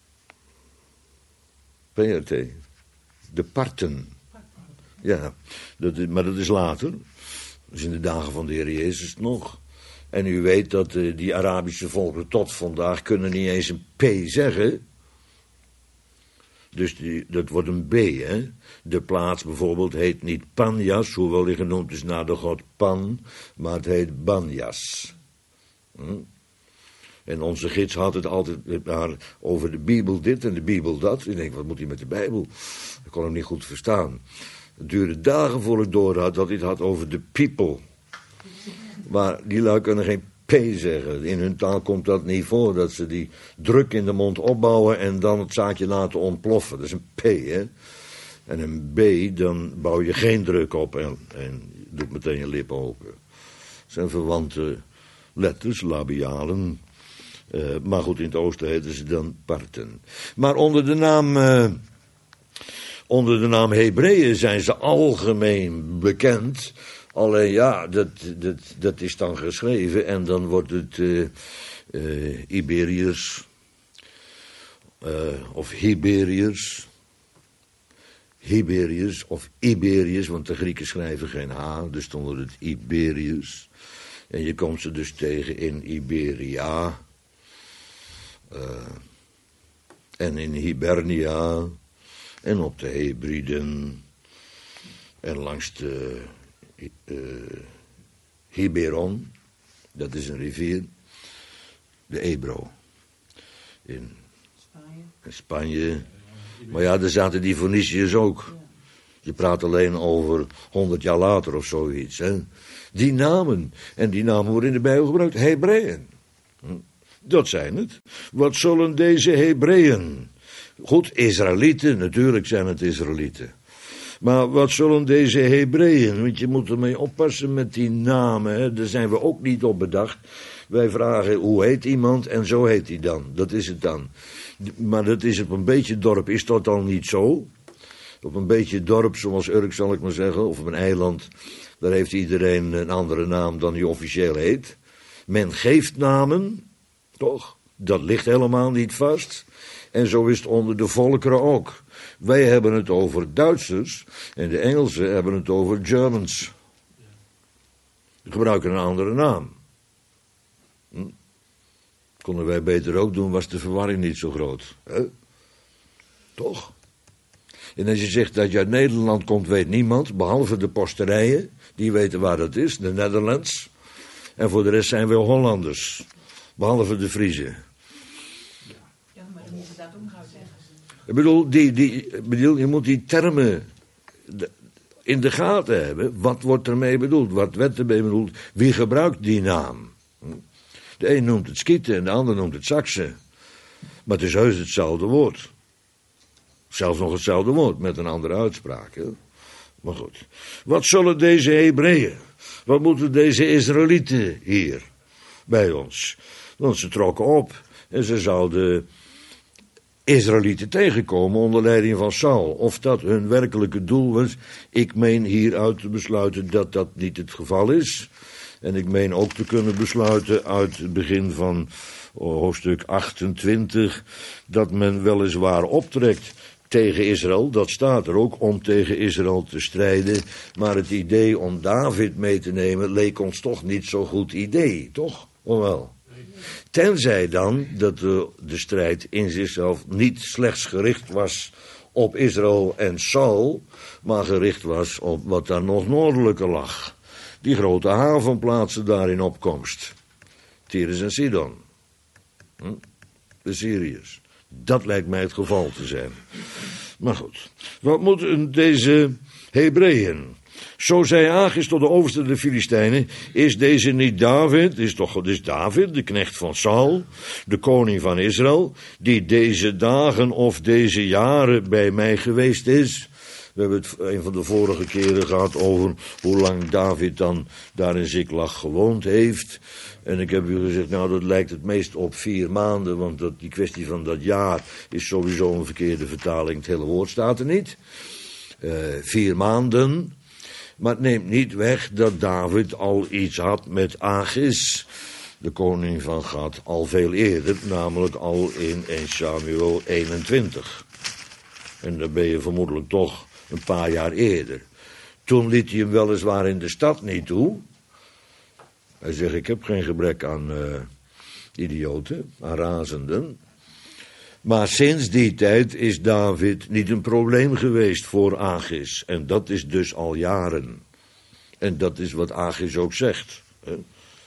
P R T, de Parten. Ja, dat is, maar dat is later. Dus in de dagen van de Heer Jezus nog. En u weet dat uh, die Arabische volken tot vandaag kunnen niet eens een P zeggen. Dus die, dat wordt een B, hè. De plaats bijvoorbeeld heet niet Panjas, hoewel die genoemd is naar de god Pan, maar het heet Banjas. Hm? En onze gids had het altijd maar over de Bijbel dit en de Bijbel dat. Ik denk, wat moet hij met de Bijbel? Ik kon hem niet goed verstaan. Het duurde dagen voor ik door had dat hij het had over de people. Maar die lui kunnen geen P zeggen. In hun taal komt dat niet voor, dat ze die druk in de mond opbouwen en dan het zaadje laten ontploffen. Dat is een P, hè. En een B, dan bouw je geen druk op en, en doet meteen je lippen open. Dat zijn verwante letters, labialen. Uh, maar goed, in het oosten heten ze dan Parten. Maar onder de naam, uh, onder de naam Hebreeën zijn ze algemeen bekend. Alleen ja, dat, dat, dat is dan geschreven en dan wordt het uh, uh, Iberiërs uh, of Heberiërs. Heberiërs of Iberiërs, want de Grieken schrijven geen H, dus dan wordt het Iberiërs. En je komt ze dus tegen in Iberia. Uh, en in Hibernia. En op de Hebriden. En langs de uh, Hiberon. Dat is een rivier. De Ebro. In Spanje. in Spanje. Maar ja, daar zaten die Phoeniciërs ook. Je praat alleen over honderd jaar later of zoiets. Hè? Die namen. En die namen worden in de Bijbel gebruikt. Hebreeën. Hm? Dat zijn het. Wat zullen deze Hebreeën? Goed, Israëlieten. Natuurlijk zijn het Israëlieten. Maar wat zullen deze Hebreeën, want je moet ermee oppassen met die namen, hè? Daar zijn we ook niet op bedacht. Wij vragen, hoe heet iemand en zo heet hij dan. Dat is het dan. Maar dat is op een beetje dorp, is dat dan niet zo? Op een beetje dorp, zoals Urk zal ik maar zeggen, of op een eiland, daar heeft iedereen een andere naam dan hij officieel heet. Men geeft namen, toch? Dat ligt helemaal niet vast. En zo is het onder de volkeren ook. Wij hebben het over Duitsers en de Engelsen hebben het over Germans. Die gebruiken een andere naam. Hm? Konden wij beter ook doen, was de verwarring niet zo groot. Hè? Toch? En als je zegt dat je uit Nederland komt, weet niemand, behalve de posterijen, die weten waar dat is, de Netherlands. En voor de rest zijn we Hollanders, behalve de Friezen. Ja, maar dan moeten ze dat ook gaan zeggen. Ik bedoel, die, die, ik bedoel, je moet die termen in de gaten hebben. Wat wordt ermee bedoeld? Wat werd ermee bedoeld? Wie gebruikt die naam? De een noemt het Skieten en de ander noemt het Saksen. Maar het is heus hetzelfde woord. Zelfs nog hetzelfde woord, met een andere uitspraak. Hè? Maar goed. Wat zullen deze Hebreeën, wat moeten deze Israëlieten hier bij ons? Want ze trokken op en ze zouden Israëlieten tegenkomen onder leiding van Saul. Of dat hun werkelijke doel was, ik meen hieruit te besluiten dat dat niet het geval is. En ik meen ook te kunnen besluiten uit het begin van hoofdstuk achtentwintig... dat men weliswaar optrekt tegen Israël, dat staat er ook, om tegen Israël te strijden. Maar het idee om David mee te nemen leek ons toch niet zo'n goed idee, toch? Of wel? Tenzij dan dat de, de strijd in zichzelf niet slechts gericht was op Israël en Saul, maar gericht was op wat daar nog noordelijker lag. Die grote havenplaatsen daar in opkomst. Tyrus en Sidon. Hm? De Syriërs. Dat lijkt mij het geval te zijn. Maar goed. Wat moeten deze Hebreeën? Zo zei Achis tot de overste der Filistijnen, is deze niet David, is toch is David, de knecht van Saul, de koning van Israël, die deze dagen of deze jaren bij mij geweest is? We hebben het een van de vorige keren gehad over hoe lang David dan daar in Ziklag gewoond heeft. En ik heb u gezegd, nou dat lijkt het meest op vier maanden, want dat, die kwestie van dat jaar is sowieso een verkeerde vertaling. Het hele woord staat er niet. Uh, vier maanden. Maar het neemt niet weg dat David al iets had met Achis, de koning van Gad, al veel eerder, namelijk al in eerste Samuel eenentwintig. En dan ben je vermoedelijk toch een paar jaar eerder. Toen liet hij hem weliswaar in de stad niet toe. Hij zegt, ik heb geen gebrek aan uh, idioten, aan razenden. Maar sinds die tijd is David niet een probleem geweest voor Achis. En dat is dus al jaren. En dat is wat Achis ook zegt. Hè?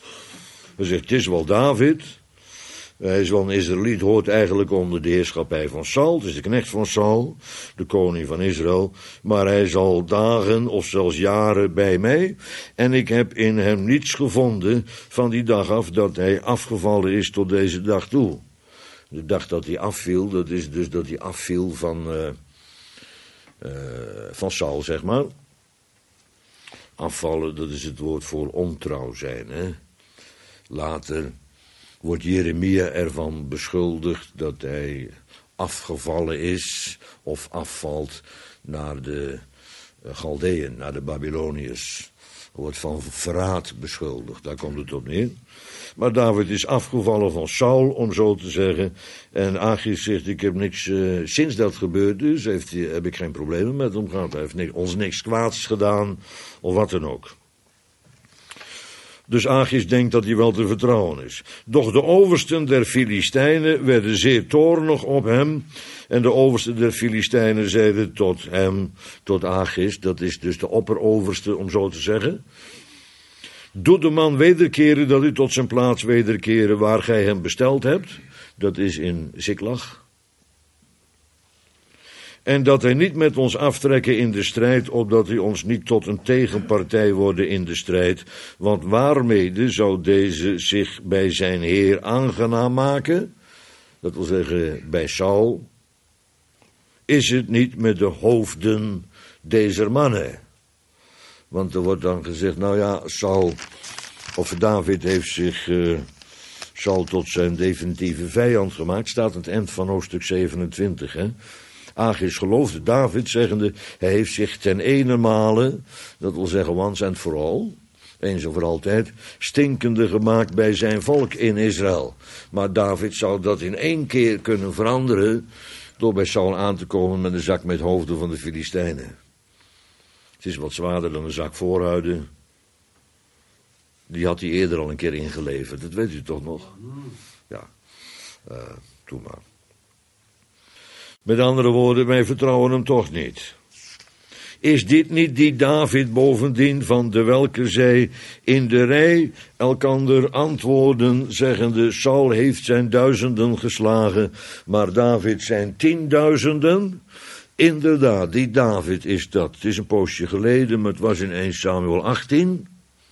Hij zegt, het is wel David. Hij is wel een Israëliet, hoort eigenlijk onder de heerschappij van Saul. Het is de knecht van Saul, de koning van Israël. Maar hij is al dagen of zelfs jaren bij mij. En ik heb in hem niets gevonden van die dag af dat hij afgevallen is tot deze dag toe. De dag dat hij afviel, dat is dus dat hij afviel van, uh, uh, van Saul, zeg maar. Afvallen, dat is het woord voor ontrouw zijn. Hè? Later wordt Jeremia ervan beschuldigd dat hij afgevallen is of afvalt naar de Galdeën, naar de Babyloniërs. Er wordt van verraad beschuldigd, daar komt het op neer. Maar David is afgevallen van Saul, om zo te zeggen. En Achis zegt, ik heb niks, uh, sinds dat gebeurd is, heeft hij, heb ik geen problemen met hem gehad. Hij heeft niks, ons niks kwaads gedaan, of wat dan ook. Dus Achis denkt dat hij wel te vertrouwen is. Doch de oversten der Filistijnen werden zeer toornig op hem. En de oversten der Filistijnen zeiden tot hem, tot Achis, dat is dus de opperoverste, om zo te zeggen. Doe de man wederkeren dat u tot zijn plaats wederkeren waar gij hem besteld hebt. Dat is in Ziklag. En dat hij niet met ons aftrekken in de strijd, opdat hij ons niet tot een tegenpartij worden in de strijd. Want waarmede zou deze zich bij zijn heer aangenaam maken? Dat wil zeggen bij Saul. is het niet met de hoofden dezer mannen? Want er wordt dan gezegd, nou ja, Saul, of David heeft zich uh, Saul tot zijn definitieve vijand gemaakt. Staat aan het eind van hoofdstuk zevenentwintig, hè. Achis geloofde David, zeggende, hij heeft zich ten ene male, dat wil zeggen once and for all, eens en voor altijd, stinkende gemaakt bij zijn volk in Israël. Maar David zou dat in één keer kunnen veranderen, door bij Saul aan te komen met een zak met hoofden van de Filistijnen. Het is wat zwaarder dan een zak voorhuiden. Die had hij eerder al een keer ingeleverd, dat weet u toch nog? Ja, uh, doe maar. Met andere woorden, wij vertrouwen hem toch niet. Is dit niet die David bovendien, van de welke zij in de rij elkander antwoorden, zeggende, Saul heeft zijn duizenden geslagen, maar David zijn tienduizenden? Inderdaad, die David is dat. Het is een poosje geleden, maar het was in eerste Samuel achttien.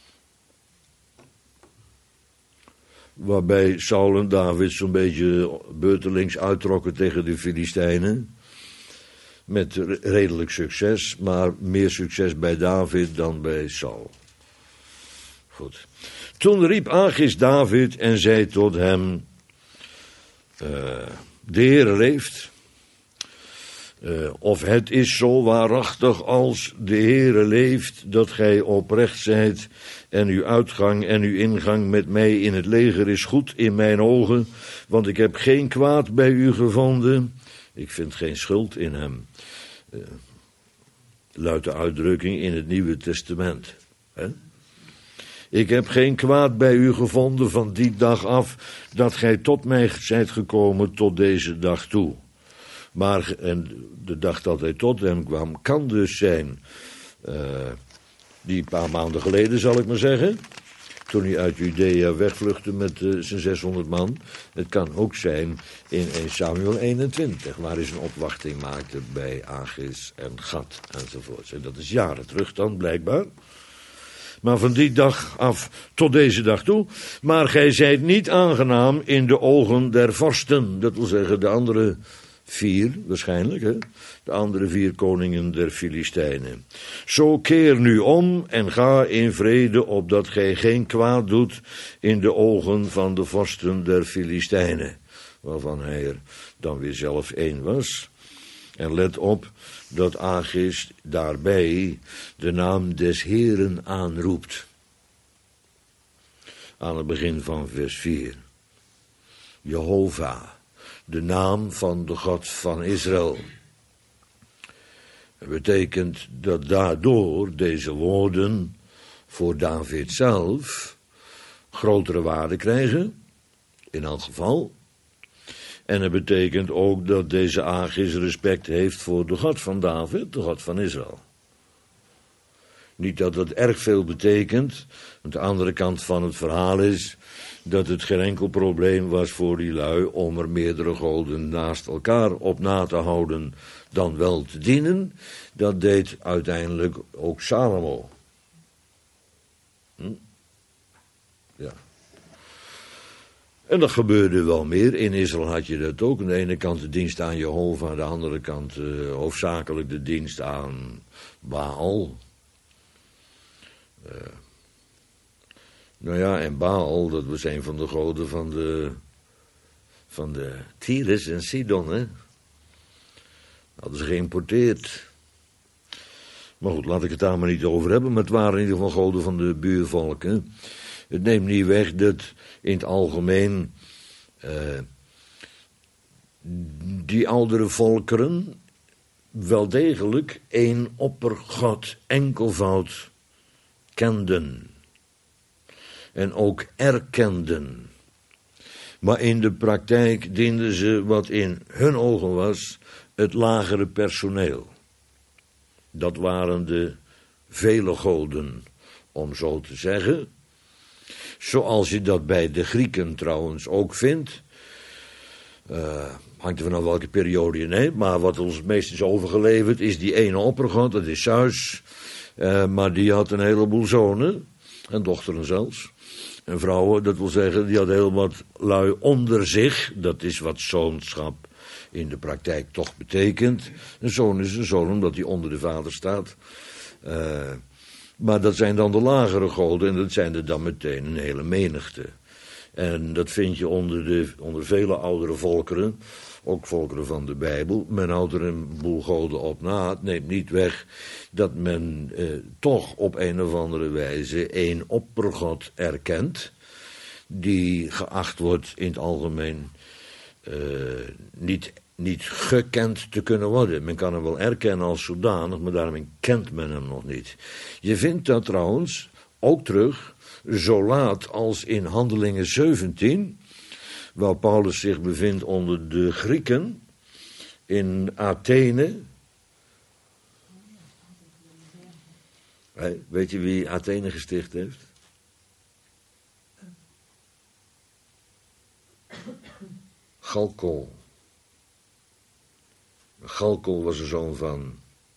Waarbij Saul en David zo'n beetje beurtelings uittrokken tegen de Filistijnen. Met redelijk succes, maar meer succes bij David dan bij Saul. Goed. Toen riep Achis David en zei tot hem, uh, de Heere leeft. Uh, of het is zo waarachtig als de Heere leeft, dat gij oprecht zijt, en uw uitgang en uw ingang met mij in het leger is goed in mijn ogen, want ik heb geen kwaad bij u gevonden. Ik vind geen schuld in hem. Uh, luidt de uitdrukking in het Nieuwe Testament. Hè? Ik heb geen kwaad bij u gevonden van die dag af, dat gij tot mij zijt gekomen tot deze dag toe. Maar, en de dag dat hij tot hem kwam, kan dus zijn, uh, die paar maanden geleden zal ik maar zeggen, toen hij uit Judea wegvluchtte met uh, zijn zeshonderd man. Het kan ook zijn in eerste Samuel eenentwintig, waar hij zijn opwachting maakte bij Achis en Gat enzovoort. En dat is jaren terug dan, blijkbaar. Maar van die dag af tot deze dag toe. Maar gij zijt niet aangenaam in de ogen der vorsten, dat wil zeggen de andere vier, waarschijnlijk, hè? De andere vier koningen der Filistijnen. Zo keer nu om en ga in vrede, opdat gij geen kwaad doet in de ogen van de vorsten der Filistijnen, waarvan hij er dan weer zelf één was. En let op dat Achis daarbij de naam des Heeren aanroept. Aan het begin van vers vier. Jehovah. De naam van de God van Israël. Dat betekent dat daardoor deze woorden voor David zelf grotere waarde krijgen, in elk geval. En het betekent ook dat deze Achis respect heeft voor de God van David, de God van Israël. Niet dat dat erg veel betekent, want de andere kant van het verhaal is dat het geen enkel probleem was voor die lui om er meerdere goden naast elkaar op na te houden dan wel te dienen. Dat deed uiteindelijk ook Salomo. Hm? Ja. En dat gebeurde wel meer. In Israël had je dat ook. Aan de ene kant de dienst aan Jehovah, aan de andere kant uh, hoofdzakelijk de dienst aan Baal. Uh, nou ja, en Baal, dat was een van de goden van de, van de Tyrus en Sidon, hè. Hadden ze geïmporteerd. Maar goed, laat ik het daar maar niet over hebben. Maar het waren in ieder geval goden van de buurvolken. Het neemt niet weg dat in het algemeen uh, die oudere volkeren wel degelijk één oppergod enkelvoud kenden. En ook erkenden. Maar in de praktijk dienden ze wat in hun ogen was het lagere personeel. Dat waren de vele goden, om zo te zeggen. Zoals je dat bij de Grieken trouwens ook vindt. Uh, hangt er vanaf welke periode je neemt. Maar wat ons het meest is overgeleverd is die ene oppergod, dat is Zeus. Uh, maar die had een heleboel zonen. En dochteren zelfs. En vrouwen, dat wil zeggen, die had heel wat lui onder zich. Dat is wat zoonschap in de praktijk toch betekent. Een zoon is een zoon omdat hij onder de vader staat. Uh, maar dat zijn dan de lagere goden en dat zijn er dan meteen een hele menigte. En dat vind je onder, de, onder vele oudere volkeren, ook volkeren van de Bijbel. Men houdt er een boel goden op na. Het neemt niet weg dat men eh, toch op een of andere wijze één oppergod erkent, die geacht wordt in het algemeen uh, niet, niet gekend te kunnen worden. Men kan hem wel erkennen als zodanig, maar daarmee kent men hem nog niet. Je vindt dat trouwens ook terug, zo laat als in Handelingen zeventien, waar Paulus zich bevindt onder de Grieken in Athene. Hey, weet je wie Athene gesticht heeft? Chalcol. Chalcol was de zoon van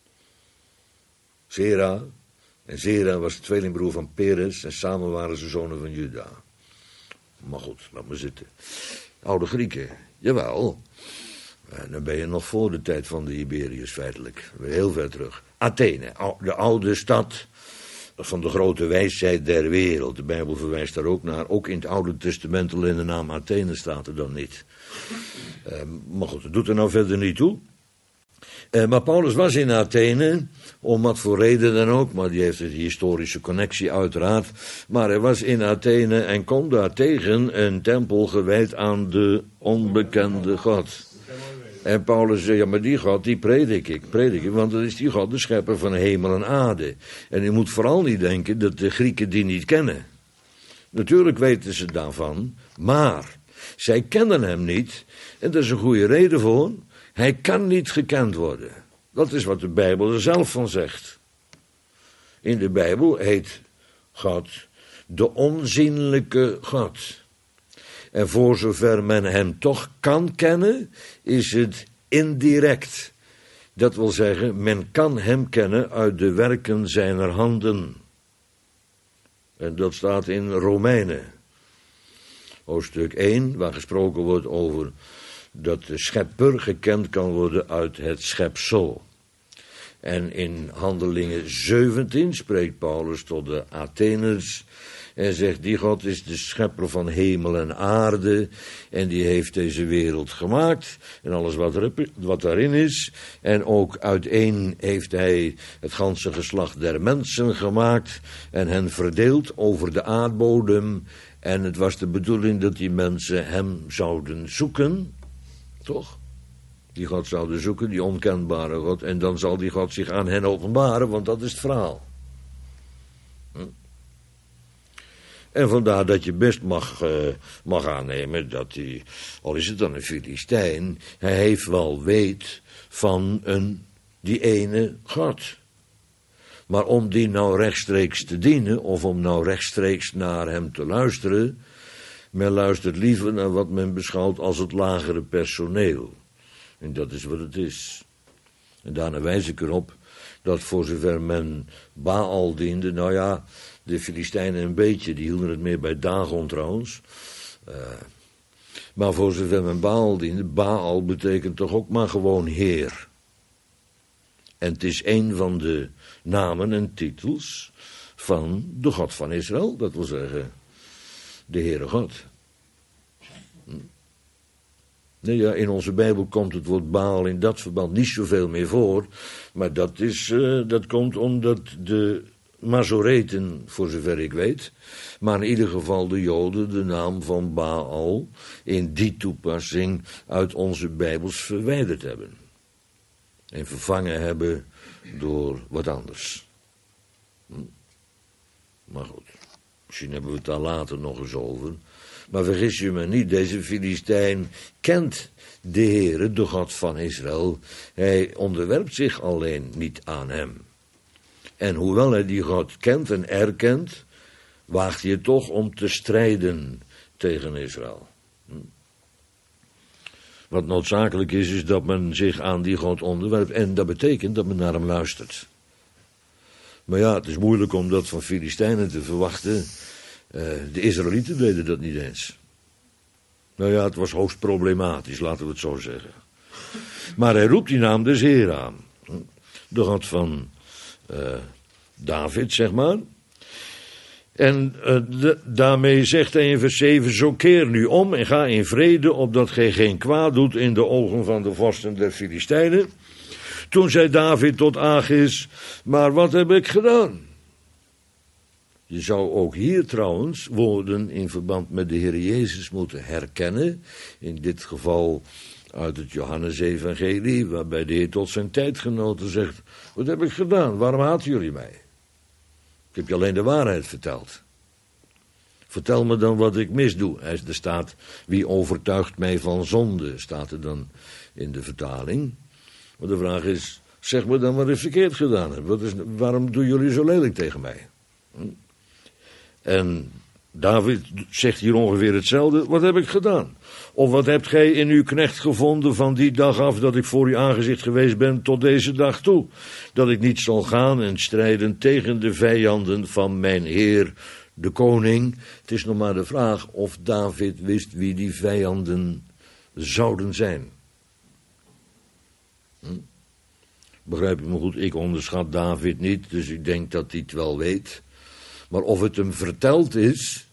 Zera. En Zera was de tweelingbroer van Peres. En samen waren ze zonen van Juda. Maar goed, laat maar zitten. Oude Grieken, jawel. En dan ben je nog voor de tijd van de Iberiërs feitelijk. Heel ver terug. Athene, de oude stad van de grote wijsheid der wereld. De Bijbel verwijst daar ook naar. Ook in het Oude Testament alleen de naam Athene staat er dan niet. Uh, maar goed, dat doet er nou verder niet toe. Uh, maar Paulus was in Athene, om wat voor reden dan ook, maar die heeft een historische connectie uiteraard. Maar hij was in Athene en kwam daar tegen een tempel gewijd aan de onbekende God. En Paulus zei, ja, maar die God, die predik ik, predik ik, want dat is die God, de schepper van hemel en aarde. En je moet vooral niet denken dat de Grieken die niet kennen. Natuurlijk weten ze daarvan, maar zij kennen hem niet, en daar is een goede reden voor. Hij kan niet gekend worden. Dat is wat de Bijbel er zelf van zegt. In de Bijbel heet God de onzienlijke God. En voor zover men hem toch kan kennen, is het indirect. Dat wil zeggen, men kan hem kennen uit de werken zijner handen. En dat staat in Romeinen. Hoofdstuk één, waar gesproken wordt over dat de schepper gekend kan worden uit het schepsel. En in Handelingen zeventien spreekt Paulus tot de Atheners en zegt, die God is de schepper van hemel en aarde en die heeft deze wereld gemaakt en alles wat, er, wat daarin is. En ook uiteen heeft hij het ganse geslacht der mensen gemaakt en hen verdeeld over de aardbodem. En het was de bedoeling dat die mensen hem zouden zoeken. Toch? Die God zouden zoeken, die onkenbare God. En dan zal die God zich aan hen openbaren, want dat is het verhaal. Hm? En vandaar dat je best mag, uh, mag aannemen dat hij, al is het dan een Filistijn, hij heeft wel weet van een, die ene God. Maar om die nou rechtstreeks te dienen, of om nou rechtstreeks naar hem te luisteren, men luistert liever naar wat men beschouwt als het lagere personeel. En dat is wat het is. En daarna wijs ik erop dat voor zover men Baal diende, nou ja, de Filistijnen een beetje, die hielden het meer bij Dagon trouwens. Uh, maar voor zover men Baal diende, Baal betekent toch ook maar gewoon Heer. En het is een van de namen en titels van de God van Israël, dat wil zeggen de Heere God. Hm. Nee, ja, in onze Bijbel komt het woord Baal in dat verband niet zoveel meer voor, maar dat, is, uh, dat komt omdat de Mazoreten, voor zover ik weet, maar in ieder geval de Joden de naam van Baal in die toepassing uit onze Bijbels verwijderd hebben. En vervangen hebben door wat anders. Hm? Maar goed, misschien hebben we het daar later nog eens over. Maar vergis je me niet, deze Filistijn kent de Heere, de God van Israël. Hij onderwerpt zich alleen niet aan hem. En hoewel hij die God kent en erkent, waagt hij het toch om te strijden tegen Israël. Hm? Wat noodzakelijk is, is dat men zich aan die God onderwerpt. En dat betekent dat men naar hem luistert. Maar ja, het is moeilijk om dat van Filistijnen te verwachten. Uh, de Israëlieten deden dat niet eens. Nou ja, het was hoogst problematisch, laten we het zo zeggen. Maar hij roept die naam des Heer aan. De God van uh, David, zeg maar. En uh, de, daarmee zegt hij in vers zeven, zo keer nu om en ga in vrede, opdat gij geen kwaad doet in de ogen van de vorsten der Filistijnen. Toen zei David tot Achis, maar wat heb ik gedaan? Je zou ook hier trouwens woorden in verband met de Heer Jezus moeten herkennen. In dit geval uit het Johannes-evangelie, waarbij de Heer tot zijn tijdgenoten zegt, wat heb ik gedaan? Waarom haten jullie mij? Ik heb je alleen de waarheid verteld. Vertel me dan wat ik misdoe. Er staat, wie overtuigt mij van zonde, staat er dan in de vertaling. Maar de vraag is, zeg me dan wat ik verkeerd gedaan heb. Wat is, waarom doen jullie zo lelijk tegen mij? Hm? En David zegt hier ongeveer hetzelfde. Wat heb ik gedaan? Of wat hebt gij in uw knecht gevonden van die dag af dat ik voor uw aangezicht geweest ben tot deze dag toe? Dat ik niet zal gaan en strijden tegen de vijanden van mijn Heer, de koning. Het is nog maar de vraag of David wist wie die vijanden zouden zijn. Hm? Begrijp je me goed, ik onderschat David niet, dus ik denk dat hij het wel weet. Maar of het hem verteld is,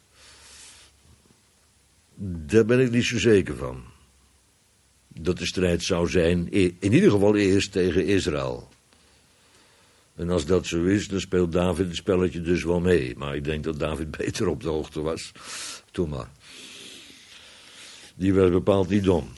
daar ben ik niet zo zeker van. Dat de strijd zou zijn, in ieder geval eerst tegen Israël. En als dat zo is, dan speelt David het spelletje dus wel mee. Maar ik denk dat David beter op de hoogte was. Toen maar. Die werd bepaald niet dom.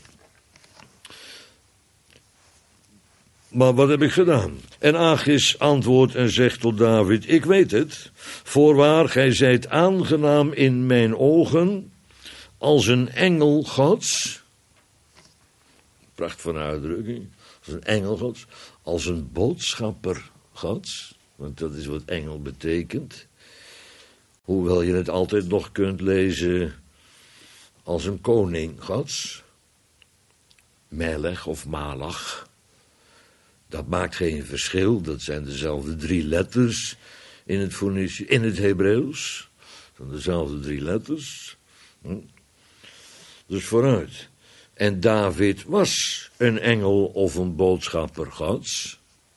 Maar wat heb ik gedaan? En Achis antwoordt en zegt tot David, ik weet het, voorwaar, gij zijt aangenaam in mijn ogen, als een engel Gods. Pracht van uitdrukking. Als een engel Gods. Als een boodschapper Gods. Want dat is wat engel betekent. Hoewel je het altijd nog kunt lezen als een koning Gods. Melech of Malach. Dat maakt geen verschil. Dat zijn dezelfde drie letters in het, Phoenici- in het Hebreeuws. Dat zijn dezelfde drie letters. Hm. Dus vooruit. En David was een engel of een boodschapper Gods.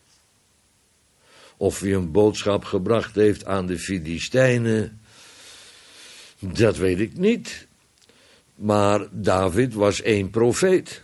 Of hij een boodschap gebracht heeft aan de Filistijnen, dat weet ik niet. Maar David was één profeet.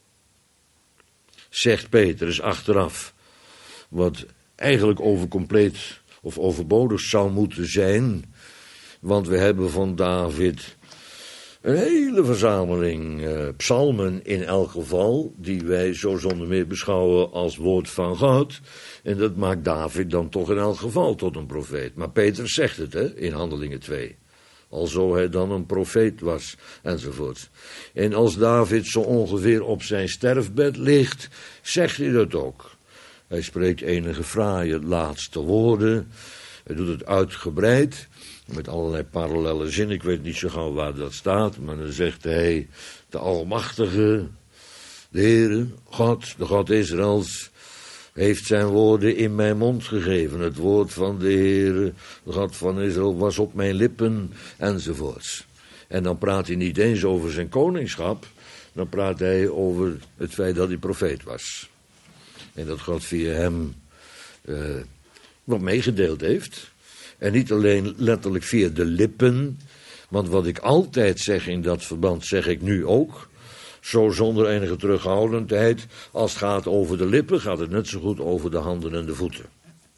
Zegt Petrus achteraf. Wat eigenlijk overcompleet of overbodig zou moeten zijn. Want we hebben van David een hele verzameling uh, psalmen in elk geval, die wij zo zonder meer beschouwen als woord van God. En dat maakt David dan toch in elk geval tot een profeet. Maar Petrus zegt het, hè, in Handelingen twee. Alzo hij dan een profeet was, enzovoort. En als David zo ongeveer op zijn sterfbed ligt, zegt hij dat ook. Hij spreekt enige fraaie laatste woorden. Hij doet het uitgebreid, met allerlei parallelle zinnen. Ik weet niet zo gauw waar dat staat, maar dan zegt hij, de Almachtige, de Heere, God, de God Israëls, heeft zijn woorden in mijn mond gegeven. Het woord van de Heere, de God van Israël, was op mijn lippen, enzovoorts. En dan praat hij niet eens over zijn koningschap, dan praat hij over het feit dat hij profeet was. En dat God via hem uh, wat meegedeeld heeft. En niet alleen letterlijk via de lippen, want wat ik altijd zeg in dat verband, zeg ik nu ook. Zo zonder enige terughoudendheid, als het gaat over de lippen, gaat het net zo goed over de handen en de voeten.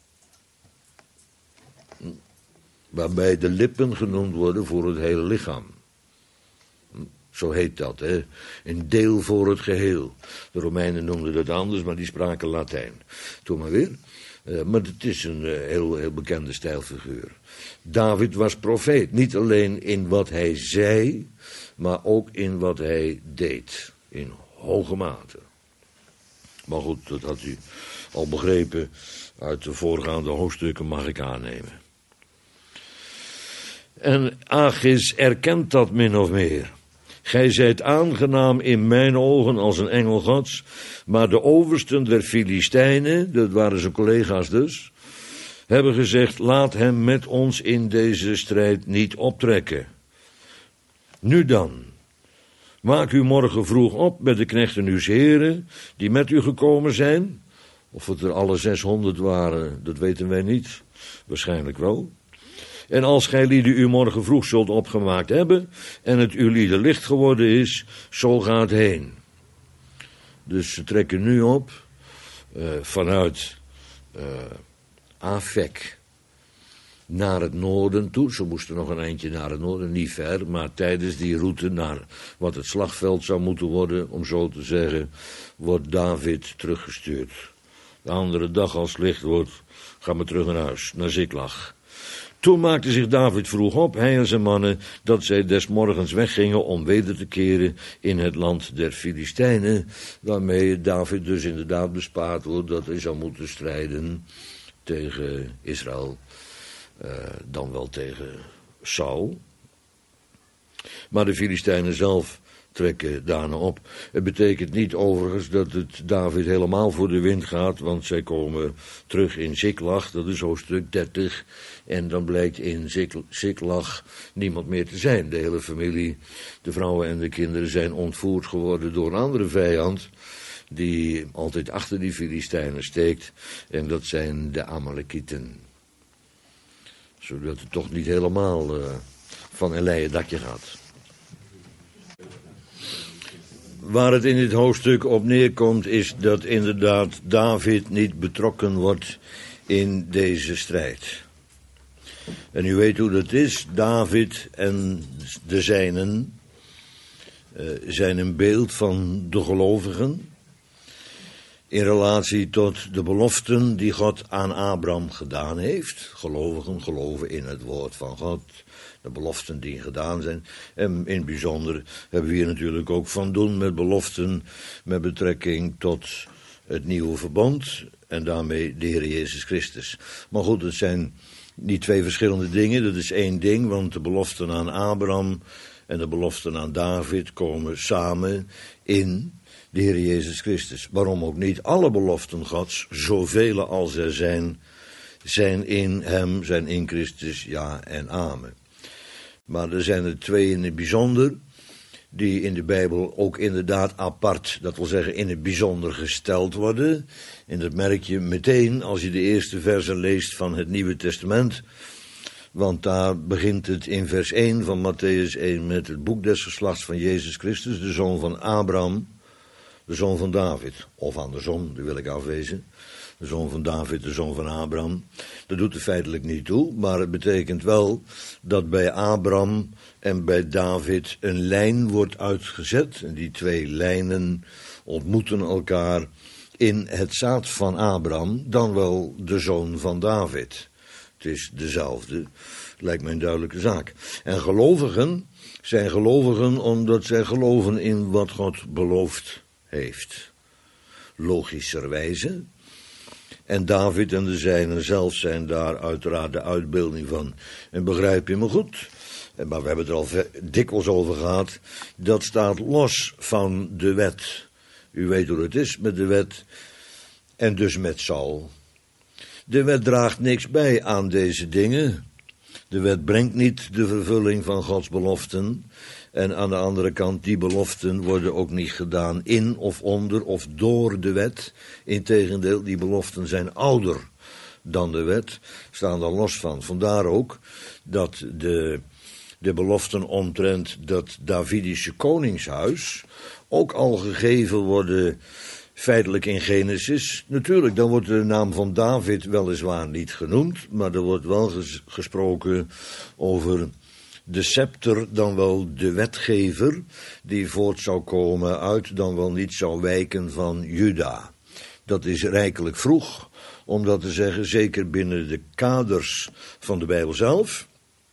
Waarbij de lippen genoemd worden voor het hele lichaam. Zo heet dat, hè. Een deel voor het geheel. De Romeinen noemden dat anders, maar die spraken Latijn. Doe maar weer. Uh, maar het is een uh, heel, heel bekende stijlfiguur. David was profeet. Niet alleen in wat hij zei, maar ook in wat hij deed. In hoge mate. Maar goed, dat had u al begrepen uit de voorgaande hoofdstukken, mag ik aannemen. En Achis erkent dat min of meer. Gij zijt aangenaam in mijn ogen als een engel Gods, maar de oversten der Filistijnen, dat waren zijn collega's dus, hebben gezegd, laat hem met ons in deze strijd niet optrekken. Nu dan, Maak u morgen vroeg op met de knechten uws heren, die met u gekomen zijn. Of het er alle zeshonderd waren, dat weten wij niet. Waarschijnlijk wel. En als gij lieden u morgen vroeg zult opgemaakt hebben, en het uw lieden licht geworden is, zo gaat heen. Dus ze trekken nu op, uh, vanuit uh, Afek naar het noorden toe. Ze moesten nog een eindje naar het noorden, niet ver, maar tijdens die route naar wat het slagveld zou moeten worden, om zo te zeggen, wordt David teruggestuurd. De andere dag als het licht wordt, gaan we terug naar huis, naar Ziklag. Toen maakte zich David vroeg op, hij en zijn mannen, dat zij des morgens weggingen om weder te keren in het land der Filistijnen, waarmee David dus inderdaad bespaard wordt dat hij zou moeten strijden tegen Israël, uh, dan wel tegen Saul. Maar de Filistijnen zelf trekken daarna op. Het betekent niet overigens dat het David helemaal voor de wind gaat, want zij komen terug in Ziklag, dat is hoofdstuk dertig, en dan blijkt in Ziklag niemand meer te zijn. De hele familie, de vrouwen en de kinderen zijn ontvoerd geworden door een andere vijand, die altijd achter die Filistijnen steekt, en dat zijn de Amalekieten. Zodat het toch niet helemaal uh, van een leien dakje gaat. Waar het in dit hoofdstuk op neerkomt is dat inderdaad David niet betrokken wordt in deze strijd. En u weet hoe dat is, David en de zijnen uh, zijn een beeld van de gelovigen in relatie tot de beloften die God aan Abraham gedaan heeft. Gelovigen geloven in het woord van God, de beloften die gedaan zijn. En in het bijzonder hebben we hier natuurlijk ook van doen met beloften met betrekking tot het nieuwe verbond en daarmee de Heer Jezus Christus. Maar goed, het zijn niet twee verschillende dingen, dat is één ding, want de beloften aan Abraham en de beloften aan David komen samen in de Heer Jezus Christus. Waarom ook niet? Alle beloften Gods, zoveel als er zijn, zijn in hem, zijn in Christus, ja en amen. Maar er zijn er twee in het bijzonder, die in de Bijbel ook inderdaad apart, dat wil zeggen in het bijzonder gesteld worden. En dat merk je meteen als je de eerste versen leest van het Nieuwe Testament. Want daar begint het in vers één van Matthäus één met het boek des geslachts van Jezus Christus, de zoon van Abraham, de zoon van David. Of andersom, die wil ik afwezen. De zoon van David, de zoon van Abraham. Dat doet er feitelijk niet toe, maar het betekent wel dat bij Abraham en bij David een lijn wordt uitgezet. En die twee lijnen ontmoeten elkaar in het zaad van Abraham, dan wel de zoon van David. Het is dezelfde, lijkt mij een duidelijke zaak. En gelovigen zijn gelovigen omdat zij geloven in wat God beloofd heeft. Logischerwijze. En David en de zijnen zelf zijn daar uiteraard de uitbeelding van. En begrijp je me goed? Maar we hebben het er al dikwijls over gehad. Dat staat los van de wet. U weet hoe het is met de wet. En dus met Saul. De wet draagt niks bij aan deze dingen. De wet brengt niet de vervulling van Gods beloften. En aan de andere kant, die beloften worden ook niet gedaan in of onder of door de wet. Integendeel, die beloften zijn ouder dan de wet, staan daar los van. Vandaar ook dat de, de beloften omtrent dat Davidische koningshuis ook al gegeven worden feitelijk in Genesis. Natuurlijk, dan wordt de naam van David weliswaar niet genoemd, maar er wordt wel ges- gesproken over de scepter, dan wel de wetgever, die voort zou komen uit, dan wel niet zou wijken van Juda. Dat is rijkelijk vroeg, om dat te zeggen, zeker binnen de kaders van de Bijbel zelf.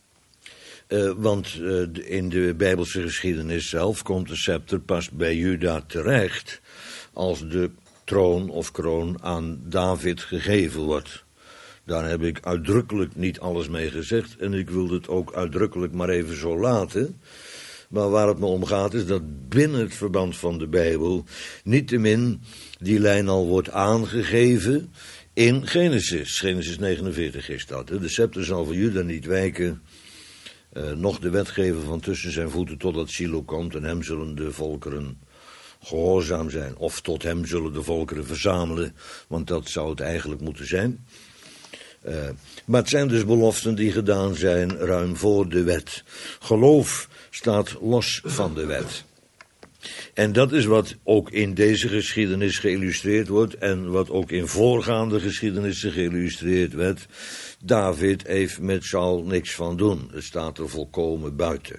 Uh, want uh, in de Bijbelse geschiedenis zelf komt de scepter pas bij Juda terecht, als de troon of kroon aan David gegeven wordt. Daar heb ik uitdrukkelijk niet alles mee gezegd en ik wil het ook uitdrukkelijk maar even zo laten. Maar waar het me om gaat is dat binnen het verband van de Bijbel niettemin die lijn al wordt aangegeven in Genesis. Genesis negenenveertig is dat. Hè? De scepter zal van Juda niet wijken Uh, nog de wetgever van tussen zijn voeten totdat Shiloh komt en hem zullen de volkeren gehoorzaam zijn. Of tot hem zullen de volkeren verzamelen, want dat zou het eigenlijk moeten zijn. Uh, maar het zijn dus beloften die gedaan zijn ruim voor de wet. Geloof staat los van de wet. En dat is wat ook in deze geschiedenis geïllustreerd wordt en wat ook in voorgaande geschiedenissen geïllustreerd werd. David heeft met Saul niks van doen. Het staat er volkomen buiten.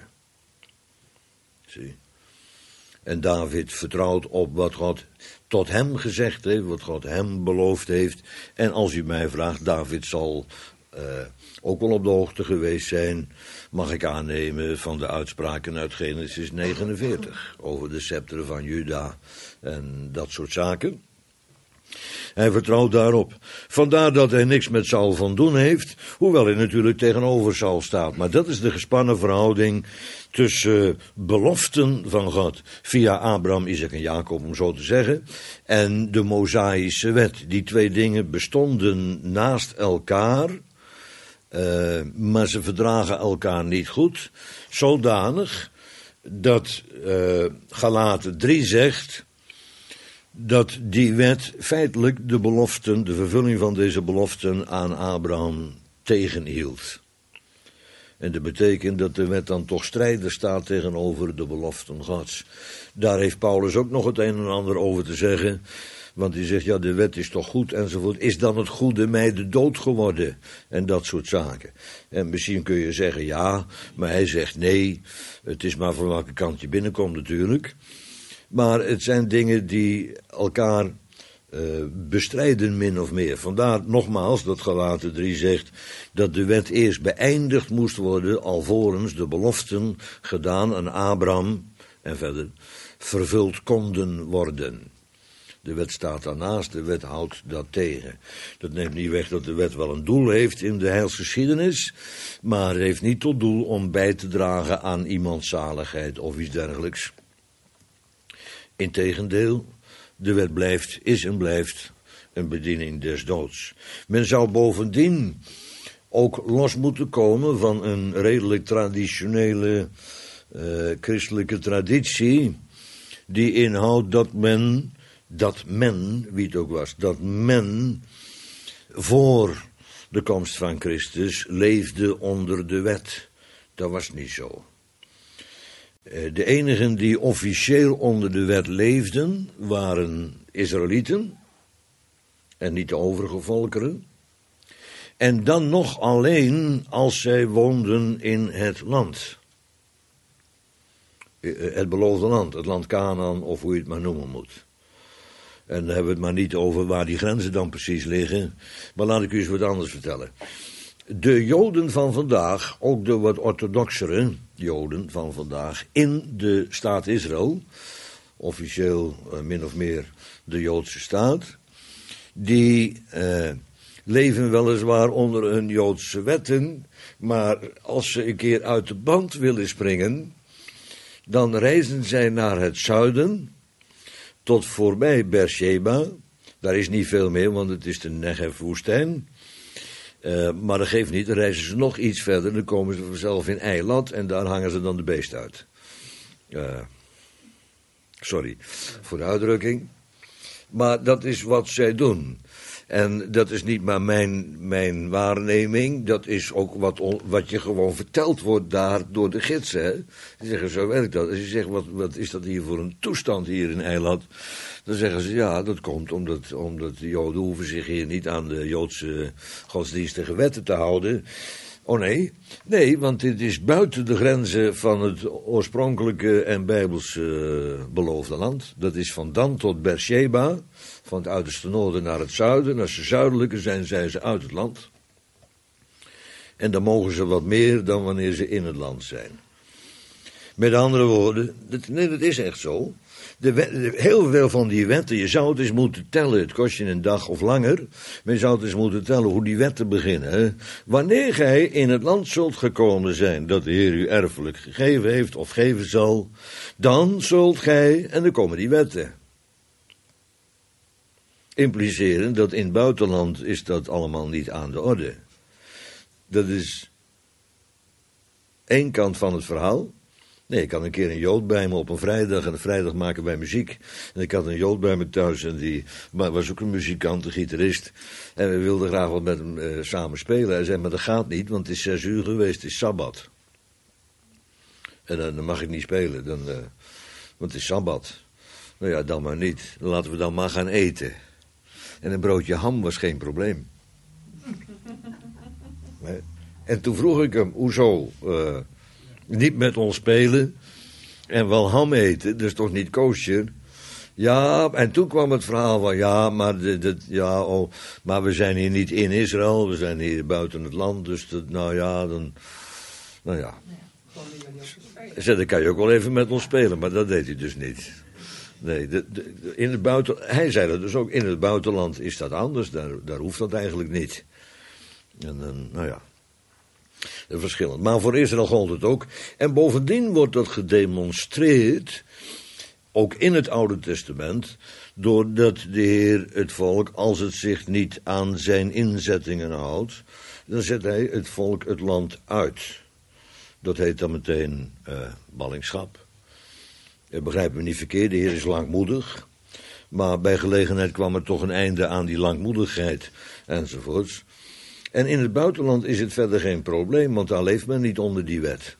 Zie. En David vertrouwt op wat God tot hem gezegd heeft, wat God hem beloofd heeft. En als u mij vraagt, David zal uh, ook wel op de hoogte geweest zijn, mag ik aannemen, van de uitspraken uit Genesis negenenveertig. Over de scepter van Juda en dat soort zaken. Hij vertrouwt daarop. Vandaar dat hij niks met Saul van doen heeft, hoewel hij natuurlijk tegenover Saul staat. Maar dat is de gespannen verhouding tussen beloften van God via Abraham, Isaac en Jacob, om zo te zeggen, en de Mosaïsche wet. Die twee dingen bestonden naast elkaar, uh, maar ze verdragen elkaar niet goed, zodanig dat uh, Galaten drie zegt dat die wet feitelijk de beloften, de vervulling van deze beloften aan Abraham tegenhield. En dat betekent dat de wet dan toch strijdig staat tegenover de beloften Gods. Daar heeft Paulus ook nog het een en ander over te zeggen. Want hij zegt, ja, de wet is toch goed enzovoort. Is dan het goede mij de dood geworden? En dat soort zaken. En misschien kun je zeggen, ja, maar hij zegt nee. Het is maar van welke kant je binnenkomt natuurlijk. Maar het zijn dingen die elkaar uh, bestrijden min of meer. Vandaar nogmaals dat Galaten drie zegt dat de wet eerst beëindigd moest worden alvorens de beloften gedaan aan Abraham en verder vervuld konden worden. De wet staat daarnaast, de wet houdt dat tegen. Dat neemt niet weg dat de wet wel een doel heeft in de heilsgeschiedenis, maar het heeft niet tot doel om bij te dragen aan iemands zaligheid of iets dergelijks. Integendeel, de wet blijft, is en blijft een bediening des doods. Men zou bovendien ook los moeten komen van een redelijk traditionele uh, christelijke traditie, die inhoudt dat men, dat men, wie het ook was, dat men voor de komst van Christus leefde onder de wet. Dat was niet zo. De enigen die officieel onder de wet leefden, waren Israëlieten en niet de overige volkeren. En dan nog alleen als zij woonden in het land. Het beloofde land, het land Kanaan of hoe je het maar noemen moet. En dan hebben we het maar niet over waar die grenzen dan precies liggen. Maar laat ik u eens wat anders vertellen. De Joden van vandaag, ook de wat orthodoxere Joden van vandaag in de staat Israël, officieel uh, min of meer de Joodse staat, die uh, leven weliswaar onder hun Joodse wetten, maar als ze een keer uit de band willen springen, dan reizen zij naar het zuiden, tot voorbij Beersheba. Daar is niet veel meer, want het is de Negev-woestijn. Uh, maar dat geeft niet, dan reizen ze nog iets verder, dan komen ze vanzelf in Eilat en daar hangen ze dan de beest uit. Uh, sorry voor de uitdrukking. Maar dat is wat zij doen. En dat is niet maar mijn, mijn waarneming, dat is ook wat, wat je gewoon verteld wordt daar door de gidsen. Hè? Die zeggen, zo werkt dat. Als je zegt, wat, wat is dat hier voor een toestand hier in Eilat? Dan zeggen ze, ja, dat komt omdat, omdat de Joden hoeven zich hier niet aan de Joodse godsdienstige wetten te houden. Oh nee, nee, want dit is buiten de grenzen van het oorspronkelijke en bijbelse uh, beloofde land. Dat is van Dan tot Beersheba, van het uiterste noorden naar het zuiden. En als ze zuidelijker zijn, zijn ze uit het land. En dan mogen ze wat meer dan wanneer ze in het land zijn. Met andere woorden, dat, nee, dat is echt zo. De wet, heel veel van die wetten, je zou het eens moeten tellen, het kost je een dag of langer, maar je zou het eens moeten tellen hoe die wetten beginnen. Wanneer gij in het land zult gekomen zijn, dat de Heer u erfelijk gegeven heeft of geven zal, dan zult gij, en dan komen die wetten. Impliceren dat in het buitenland is dat allemaal niet aan de orde. Dat is één kant van het verhaal. Nee, ik had een keer een Jood bij me op een vrijdag. En een vrijdag maken wij muziek. En ik had een Jood bij me thuis. En die was ook een muzikant, een gitarist. En we wilden graag wat met hem uh, samen spelen. Hij zei, maar dat gaat niet, want het is zes uur geweest. Het is Sabbat. En uh, dan mag ik niet spelen. Dan, uh, want het is Sabbat. Nou ja, dan maar niet. Dan laten we dan maar gaan eten. En een broodje ham was geen probleem. Nee. En toen vroeg ik hem, hoezo... Uh, niet met ons spelen en wel ham eten, dat is toch niet kosher? Ja, en toen kwam het verhaal van, ja, maar, de, de, ja, oh, maar we zijn hier niet in Israël, we zijn hier buiten het land, dus dat, nou ja, dan, nou ja. Zei, dan kan je ook wel even met ons spelen, maar dat deed hij dus niet. Nee, de, de, in het buiten, hij zei dat dus ook, in het buitenland is dat anders, daar, daar hoeft dat eigenlijk niet. En dan, nou ja. Verschillend. Maar voor Israël gold het ook. En bovendien wordt dat gedemonstreerd, ook in het Oude Testament, doordat de Heer het volk, als het zich niet aan zijn inzettingen houdt, dan zet hij het volk het land uit. Dat heet dan meteen uh, ballingschap. Uh, begrijp me niet verkeerd, de Heer is langmoedig. Maar bij gelegenheid kwam er toch een einde aan die langmoedigheid enzovoorts. En in het buitenland is het verder geen probleem, want daar leeft men niet onder die wet.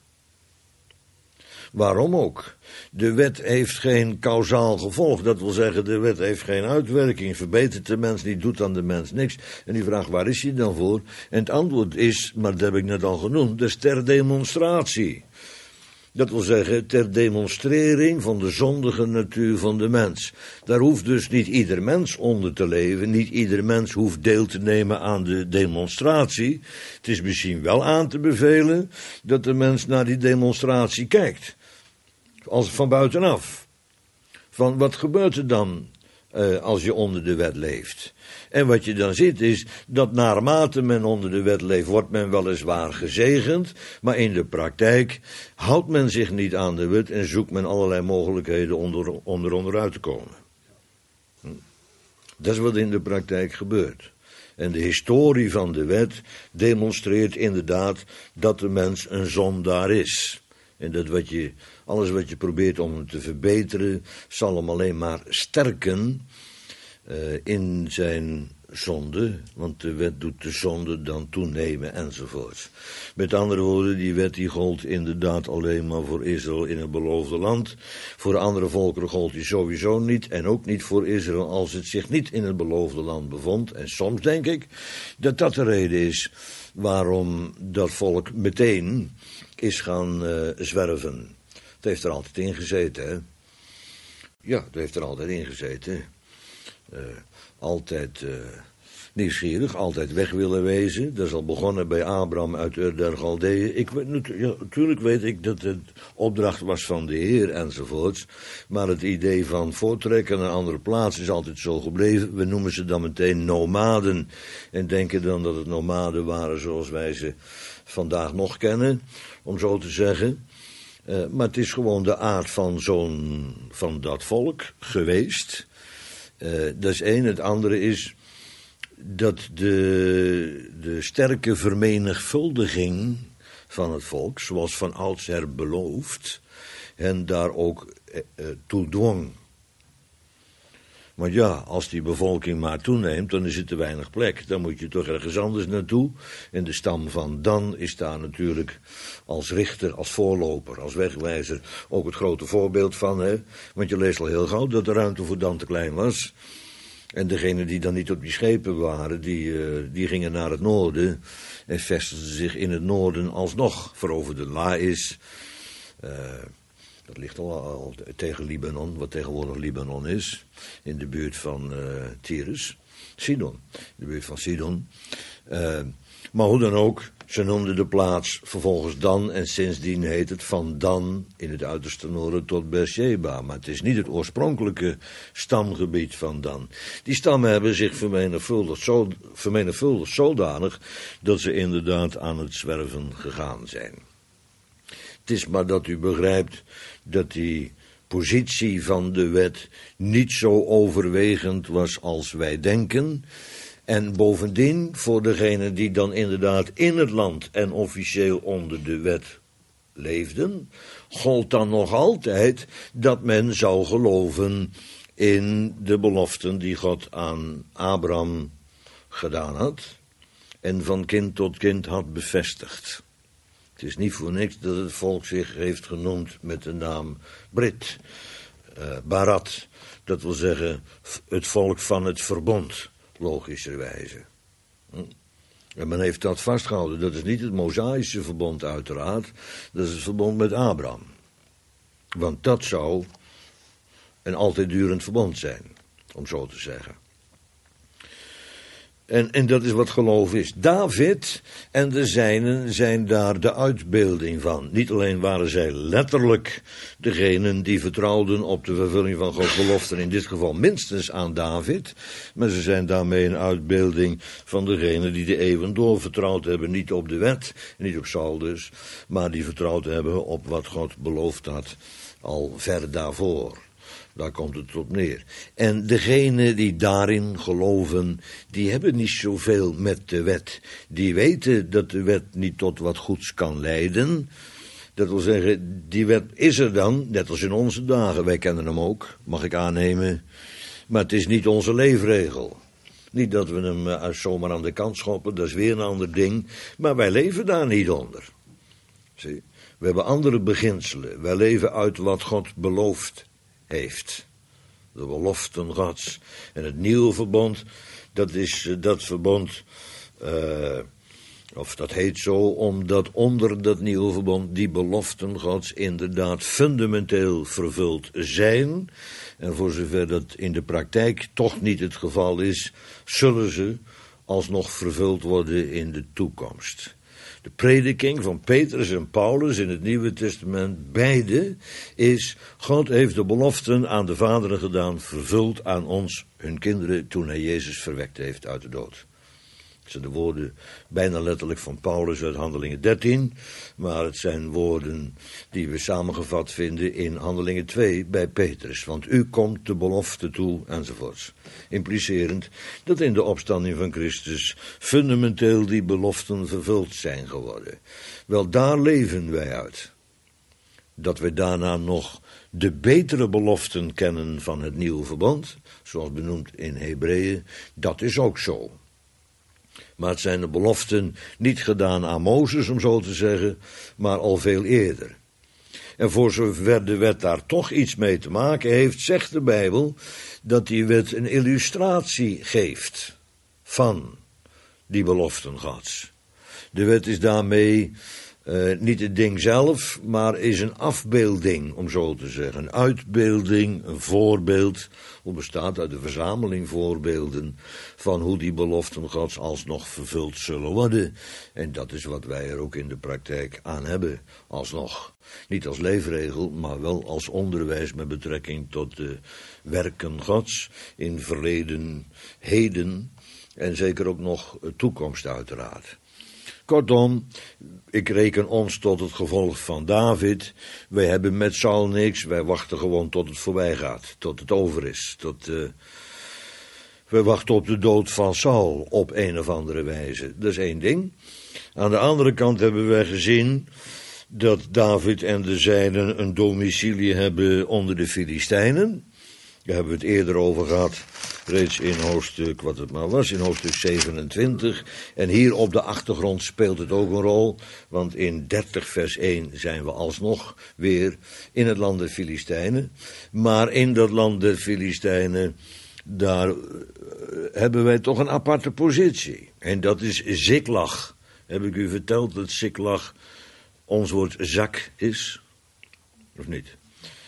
Waarom ook? De wet heeft geen kausaal gevolg, dat wil zeggen, de wet heeft geen uitwerking, verbetert de mens niet, doet aan de mens niks. En die vraagt, waar is hij dan voor? En het antwoord is, maar dat heb ik net al genoemd, dus ter demonstratie. Dat wil zeggen, ter demonstrering van de zondige natuur van de mens. Daar hoeft dus niet ieder mens onder te leven. Niet ieder mens hoeft deel te nemen aan de demonstratie. Het is misschien wel aan te bevelen dat de mens naar die demonstratie kijkt. Als van buitenaf. Van wat gebeurt er dan uh, als je onder de wet leeft? En wat je dan ziet is dat naarmate men onder de wet leeft, wordt men weliswaar gezegend, maar in de praktijk houdt men zich niet aan de wet en zoekt men allerlei mogelijkheden om er onder, onderuit te komen. Hm. Dat is wat in de praktijk gebeurt. En de historie van de wet demonstreert inderdaad dat de mens een zondaar is. En dat wat je, alles wat je probeert om hem te verbeteren, zal hem alleen maar sterken Uh, in zijn zonde, want de wet doet de zonde dan toenemen enzovoort. Met andere woorden, die wet die gold inderdaad alleen maar voor Israël in het beloofde land. Voor de andere volkeren gold die sowieso niet en ook niet voor Israël als het zich niet in het beloofde land bevond. En soms denk ik dat dat de reden is waarom dat volk meteen is gaan uh, zwerven. Het heeft er altijd in gezeten, hè? Ja, het heeft er altijd in gezeten. Uh, altijd uh, nieuwsgierig, altijd weg willen wezen. Dat is al begonnen bij Abraham uit Ur der Galdeeën. Ik, ja, natuurlijk weet ik dat het opdracht was van de Heer enzovoorts. Maar het idee van voortrekken naar een andere plaats is altijd zo gebleven. We noemen ze dan meteen nomaden. En denken dan dat het nomaden waren zoals wij ze vandaag nog kennen, om zo te zeggen. Uh, maar het is gewoon de aard van zo'n, van dat volk geweest. Uh, dat is één. Het andere is dat de, de sterke vermenigvuldiging van het volk, zoals van oudsher beloofd, hen daar ook uh, toe dwong. Want ja, als die bevolking maar toeneemt, dan is het te weinig plek. Dan moet je toch ergens anders naartoe. En de stam van Dan is daar natuurlijk als richter, als voorloper, als wegwijzer ook het grote voorbeeld van. Hè? Want je leest al heel gauw dat de ruimte voor Dan te klein was. En degenen die dan niet op die schepen waren, die, uh, die gingen naar het noorden. En vestigden zich in het noorden alsnog. Veroverde Lais. Uh, Dat ligt al, al tegen Libanon, wat tegenwoordig Libanon is. In de buurt van uh, Tyrus. Sidon. In de buurt van Sidon. Uh, maar hoe dan ook, ze noemden de plaats vervolgens Dan. En sindsdien heet het van Dan in het uiterste noorden tot Beersheba. Maar het is niet het oorspronkelijke stamgebied van Dan. Die stammen hebben zich vermenigvuldigd, zo, vermenigvuldigd zodanig dat ze inderdaad aan het zwerven gegaan zijn. Het is maar dat u begrijpt dat die positie van de wet niet zo overwegend was als wij denken. En bovendien, voor degenen die dan inderdaad in het land en officieel onder de wet leefden, gold dan nog altijd dat men zou geloven in de beloften die God aan Abraham gedaan had en van kind tot kind had bevestigd. Het is niet voor niks dat het volk zich heeft genoemd met de naam Brit, uh, Barat, dat wil zeggen het volk van het verbond, logischerwijze. Hm? En men heeft dat vastgehouden. Dat is niet het Mosaïsche verbond uiteraard, dat is het verbond met Abraham. Want dat zou een altijd durend verbond zijn, om zo te zeggen. En, en dat is wat geloof is. David en de zijnen zijn daar de uitbeelding van. Niet alleen waren zij letterlijk degenen die vertrouwden op de vervulling van Gods beloften, in dit geval minstens aan David, maar ze zijn daarmee een uitbeelding van degenen die de eeuwen door vertrouwd hebben, niet op de wet, niet op Saul dus, maar die vertrouwd hebben op wat God beloofd had al ver daarvoor. Daar komt het op neer. En degenen die daarin geloven, die hebben niet zoveel met de wet. Die weten dat de wet niet tot wat goeds kan leiden. Dat wil zeggen, die wet is er dan, net als in onze dagen. Wij kennen hem ook, mag ik aannemen. Maar het is niet onze leefregel. Niet dat we hem uh, zomaar aan de kant schoppen, dat is weer een ander ding. Maar wij leven daar niet onder. Zie, we hebben andere beginselen. Wij leven uit wat God belooft heeft. De beloften Gods. En het nieuwe verbond, dat is uh, dat verbond, uh, of dat heet zo, omdat onder dat nieuwe verbond die beloften Gods inderdaad fundamenteel vervuld zijn. En voor zover dat in de praktijk toch niet het geval is, zullen ze alsnog vervuld worden in de toekomst. De prediking van Petrus en Paulus in het Nieuwe Testament, beide, is: God heeft de beloften aan de vaderen gedaan, vervuld aan ons, hun kinderen, toen hij Jezus verwekt heeft uit de dood. Dat zijn de woorden bijna letterlijk van Paulus uit Handelingen dertien, maar het zijn woorden die we samengevat vinden in Handelingen twee bij Petrus. Want u komt de belofte toe, enzovoorts. Implicerend dat in de opstanding van Christus fundamenteel die beloften vervuld zijn geworden. Wel, daar leven wij uit. Dat we daarna nog de betere beloften kennen van het nieuwe verbond, zoals benoemd in Hebreeën, dat is ook zo. Maar het zijn de beloften niet gedaan aan Mozes, om zo te zeggen, maar al veel eerder. En voor zover de wet daar toch iets mee te maken heeft, zegt de Bijbel dat die wet een illustratie geeft van die beloften Gods. De wet is daarmee uh, niet het ding zelf, maar is een afbeelding, om zo te zeggen. Een uitbeelding, een voorbeeld, hoe bestaat uit de verzameling voorbeelden van hoe die beloften Gods alsnog vervuld zullen worden. En dat is wat wij er ook in de praktijk aan hebben, alsnog. Niet als leefregel, maar wel als onderwijs met betrekking tot de werken Gods in verleden, heden en zeker ook nog toekomst uiteraard. Kortom, ik reken ons tot het gevolg van David. Wij hebben met Saul niks, wij wachten gewoon tot het voorbij gaat, tot het over is. Tot, uh, wij wachten op de dood van Saul op een of andere wijze. Dat is één ding. Aan de andere kant hebben wij gezien dat David en de zijnen een domicilie hebben onder de Filistijnen. Daar hebben we het eerder over gehad, reeds in hoofdstuk, wat het maar was, in hoofdstuk zevenentwintig. En hier op de achtergrond speelt het ook een rol, want in dertig vers één zijn we alsnog weer in het land der Filistijnen. Maar in dat land der Filistijnen, daar uh, hebben wij toch een aparte positie. En dat is Ziklag. Heb ik u verteld dat Ziklag ons woord zak is? Of niet?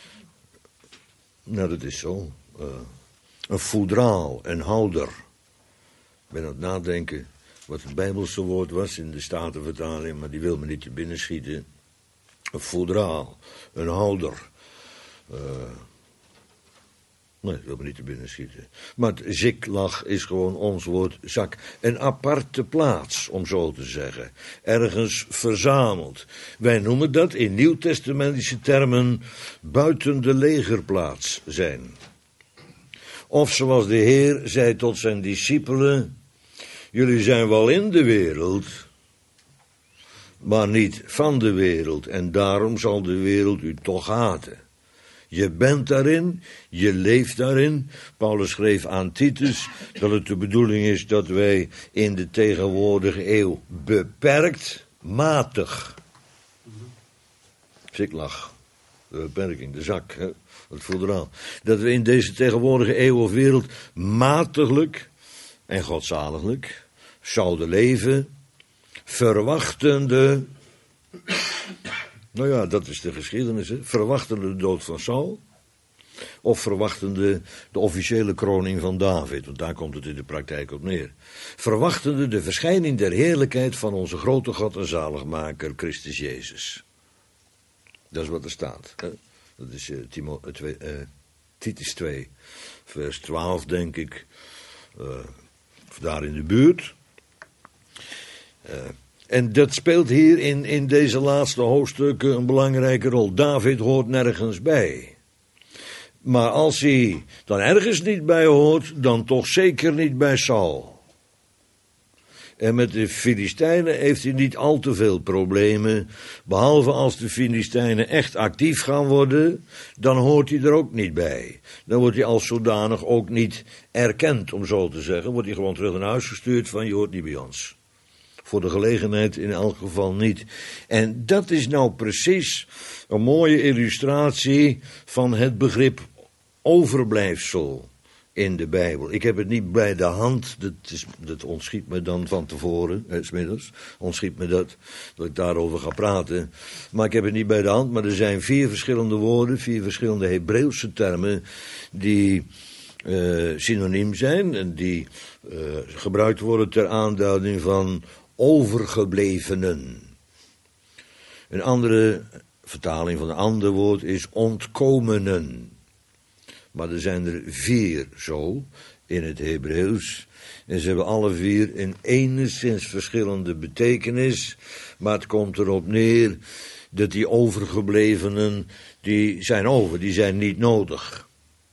Nou, dat is zo. Uh, een foudraal, een houder. Ik ben aan het nadenken wat het Bijbelse woord was in de Statenvertaling, maar die wil me niet te binnen schieten. Een foudraal, een houder. Uh, nee, dat wil me niet te binnen schieten. Maar het Ziklag is gewoon ons woord zak. Een aparte plaats, om zo te zeggen. Ergens verzameld. Wij noemen dat in nieuwtestamentische termen buiten de legerplaats zijn. Of zoals de Heer zei tot zijn discipelen: jullie zijn wel in de wereld, maar niet van de wereld. En daarom zal de wereld u toch haten. Je bent daarin, je leeft daarin. Paulus schreef aan Titus dat het de bedoeling is dat wij in de tegenwoordige eeuw beperkt, matig. Ik lach. De beperking, de zak, hè? Dat voelt eraan. Dat we in deze tegenwoordige eeuw of wereld matiglijk en godzaliglijk zouden leven, verwachtende, nou ja, dat is de geschiedenis, hè? Verwachtende de dood van Saul, of verwachtende de officiële kroning van David, want daar komt het in de praktijk op neer. Verwachtende de verschijning der heerlijkheid van onze grote God en zaligmaker Christus Jezus. Dat is wat er staat. Hè? Dat is uh, Timo, uh, twee, uh, Titus twee, vers twaalf, denk ik. Uh, of daar in de buurt. Uh, en dat speelt hier in, in deze laatste hoofdstukken een belangrijke rol. David hoort nergens bij. Maar als hij dan ergens niet bij hoort, dan toch zeker niet bij Saul. En met de Filistijnen heeft hij niet al te veel problemen. Behalve als de Filistijnen echt actief gaan worden, dan hoort hij er ook niet bij. Dan wordt hij als zodanig ook niet erkend, om zo te zeggen. Wordt hij gewoon terug naar huis gestuurd van je hoort niet bij ons. Voor de gelegenheid in elk geval niet. En dat is nou precies een mooie illustratie van het begrip overblijfsel in de Bijbel. Ik heb het niet bij de hand, dat, is, dat ontschiet me dan van tevoren, hè, 's middags, ontschiet me dat, dat ik daarover ga praten. Maar ik heb het niet bij de hand, maar er zijn vier verschillende woorden, vier verschillende Hebreeuwse termen, die uh, synoniem zijn en die uh, gebruikt worden ter aanduiding van overgeblevenen. Een andere vertaling van een ander woord is ontkomenen. Maar er zijn er vier zo in het Hebreeuws. En ze hebben alle vier een enigszins verschillende betekenis. Maar het komt erop neer dat die overgeblevenen, die zijn over, die zijn niet nodig.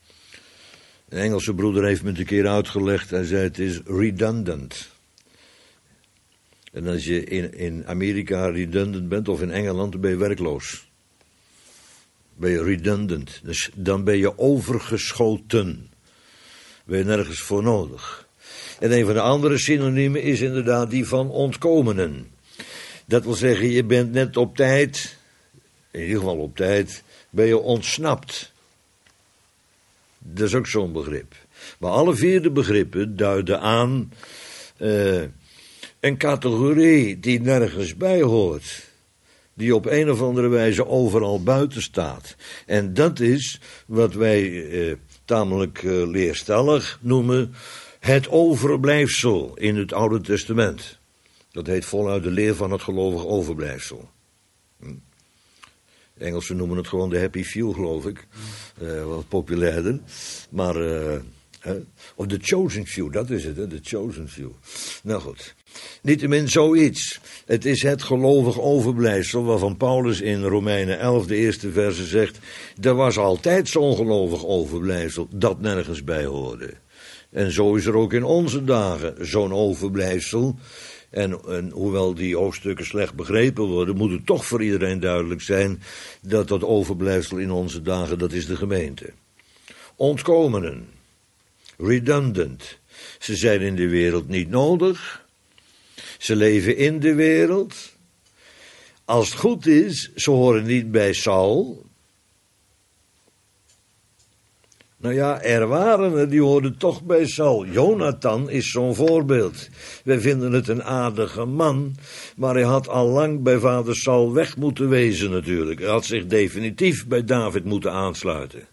Een Engelse broeder heeft me het een keer uitgelegd. Hij zei het is redundant. En als je in, in Amerika redundant bent of in Engeland, dan ben je werkloos. Ben je redundant, dus dan ben je overgeschoten. Ben je nergens voor nodig. En een van de andere synoniemen is inderdaad die van ontkomenen. Dat wil zeggen, je bent net op tijd, in ieder geval op tijd, ben je ontsnapt. Dat is ook zo'n begrip. Maar alle vier de begrippen duiden aan uh, een categorie die nergens bij hoort. Die op een of andere wijze overal buiten staat. En dat is wat wij eh, tamelijk eh, leerstellig noemen het overblijfsel in het Oude Testament. Dat heet voluit de leer van het gelovig overblijfsel. Hm. De Engelsen noemen het gewoon de happy few, geloof ik. Uh, wat populairder. Maar, uh, uh, of the chosen few, dat is het, de chosen few. Nou goed. Niettemin zoiets. Het is het gelovig overblijfsel waarvan Paulus in Romeinen elf, de eerste verse zegt, er was altijd zo'n gelovig overblijfsel dat nergens bij hoorde. En zo is er ook in onze dagen zo'n overblijfsel. En, en hoewel die hoofdstukken slecht begrepen worden, moet het toch voor iedereen duidelijk zijn dat dat overblijfsel in onze dagen, dat is de gemeente. Ontkomenen. Redundant. Ze zijn in de wereld niet nodig. Ze leven in de wereld. Als het goed is, ze horen niet bij Saul. Nou ja, er waren er, die hoorden toch bij Saul. Jonathan is zo'n voorbeeld. Wij vinden het een aardige man, maar hij had al lang bij vader Saul weg moeten wezen natuurlijk. Hij had zich definitief bij David moeten aansluiten.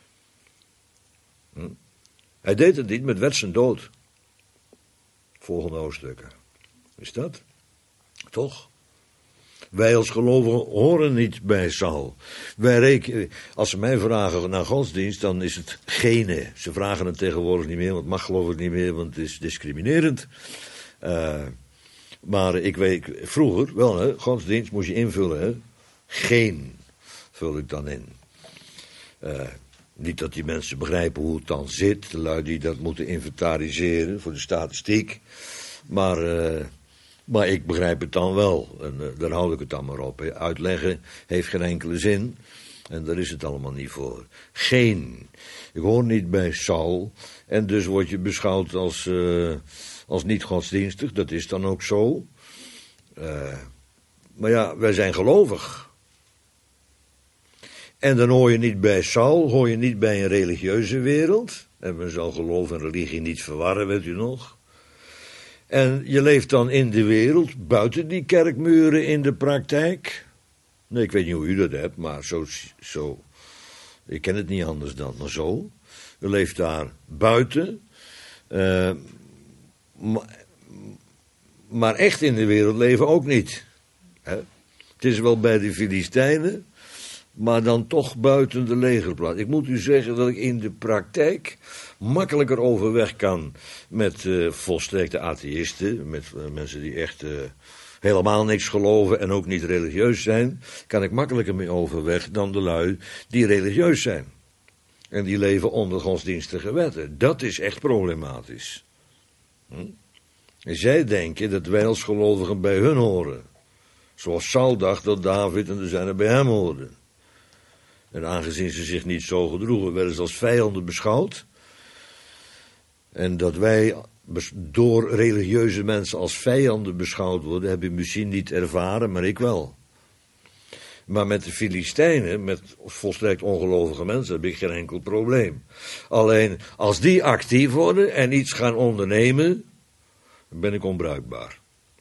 Hm? Hij deed het niet, met werd zijn dood. Volgende hoofdstukken. Is dat? Toch? Wij als gelovigen horen niet bij Saul. Wij rekenen, als ze mij vragen naar godsdienst, dan is het gene. Ze vragen het tegenwoordig niet meer, want het mag geloof ik niet meer, want het is discriminerend. Uh, maar ik weet, vroeger, wel hè, godsdienst moest je invullen, hè. Geen vul ik dan in. Uh, niet dat die mensen begrijpen hoe het dan zit, de lui die dat moeten inventariseren voor de statistiek. Maar uh, Maar ik begrijp het dan wel. En uh, daar houd ik het dan maar op. Hè. Uitleggen heeft geen enkele zin. En daar is het allemaal niet voor. Geen. Ik hoor niet bij Saul. En dus word je beschouwd als, uh, als niet godsdienstig. Dat is dan ook zo. Uh, maar ja, wij zijn gelovig. En dan hoor je niet bij Saul, hoor je niet bij een religieuze wereld. En men zal geloof en religie niet verwarren, weet u nog. En je leeft dan in de wereld, buiten die kerkmuren in de praktijk. Nee, ik weet niet hoe u dat hebt, maar zo, zo ik ken het niet anders dan, maar zo. Je leeft daar buiten. Uh, maar, maar echt in de wereld leven ook niet. Hè? Het is wel bij de Filistijnen, maar dan toch buiten de legerplaats. Ik moet u zeggen dat ik in de praktijk makkelijker overweg kan met uh, volstrekte atheïsten, met uh, mensen die echt uh, helemaal niks geloven en ook niet religieus zijn, kan ik makkelijker mee overweg dan de lui die religieus zijn. En die leven onder godsdienstige wetten. Dat is echt problematisch. Hm? En zij denken dat wij als gelovigen bij hun horen. Zoals Saul dacht dat David en de zijnen bij hem hoorden. En aangezien ze zich niet zo gedroegen, werden ze als vijanden beschouwd. En dat wij door religieuze mensen als vijanden beschouwd worden, heb je misschien niet ervaren, maar ik wel. Maar met de Filistijnen, met volstrekt ongelovige mensen, heb ik geen enkel probleem. Alleen, als die actief worden en iets gaan ondernemen, dan ben ik onbruikbaar.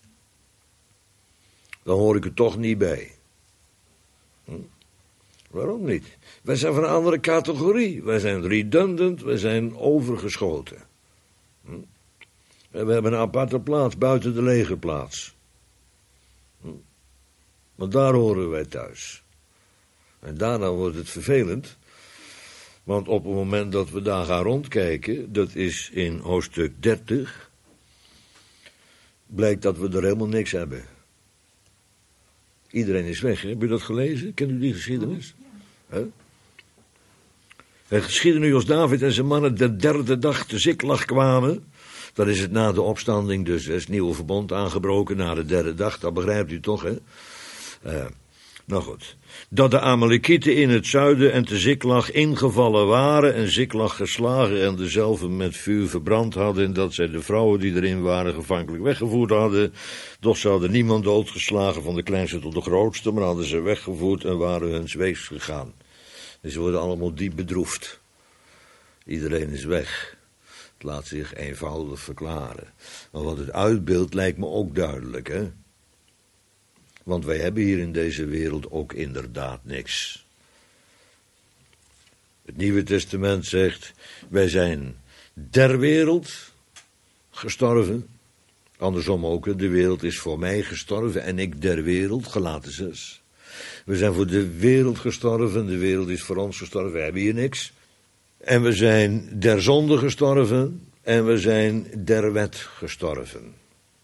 Dan hoor ik er toch niet bij. Hm? Waarom niet? Wij zijn van een andere categorie. Wij zijn redundant, wij zijn overgeschoten. Hm? En we hebben een aparte plaats buiten de legerplaats. Hm? Want daar horen wij thuis. En daarna wordt het vervelend. Want op het moment dat we daar gaan rondkijken, dat is in hoofdstuk dertig, blijkt dat we er helemaal niks hebben. Iedereen is weg, hè? Heb je dat gelezen? Kent u die geschiedenis? He? Het geschiedde nu als David en zijn mannen de derde dag te Ziklag kwamen. Dan is het na de opstanding, dus het nieuwe verbond aangebroken na de derde dag. Dat begrijpt u toch, hè? Uh, nou goed. Dat de Amalekieten in het zuiden en te Ziklag ingevallen waren en Ziklag geslagen en dezelfde met vuur verbrand hadden. En dat zij de vrouwen die erin waren gevankelijk weggevoerd hadden. Doch ze hadden niemand doodgeslagen, van de kleinste tot de grootste, maar hadden ze weggevoerd en waren huns weegs gegaan. Dus ze worden allemaal diep bedroefd. Iedereen is weg. Het laat zich eenvoudig verklaren. Maar wat het uitbeeldt lijkt me ook duidelijk, hè? Want wij hebben hier in deze wereld ook inderdaad niks. Het Nieuwe Testament zegt, wij zijn der wereld gestorven. Andersom ook, de wereld is voor mij gestorven en ik der wereld, Galaten zes. We zijn voor de wereld gestorven, de wereld is voor ons gestorven, we hebben hier niks. En we zijn der zonde gestorven en we zijn der wet gestorven.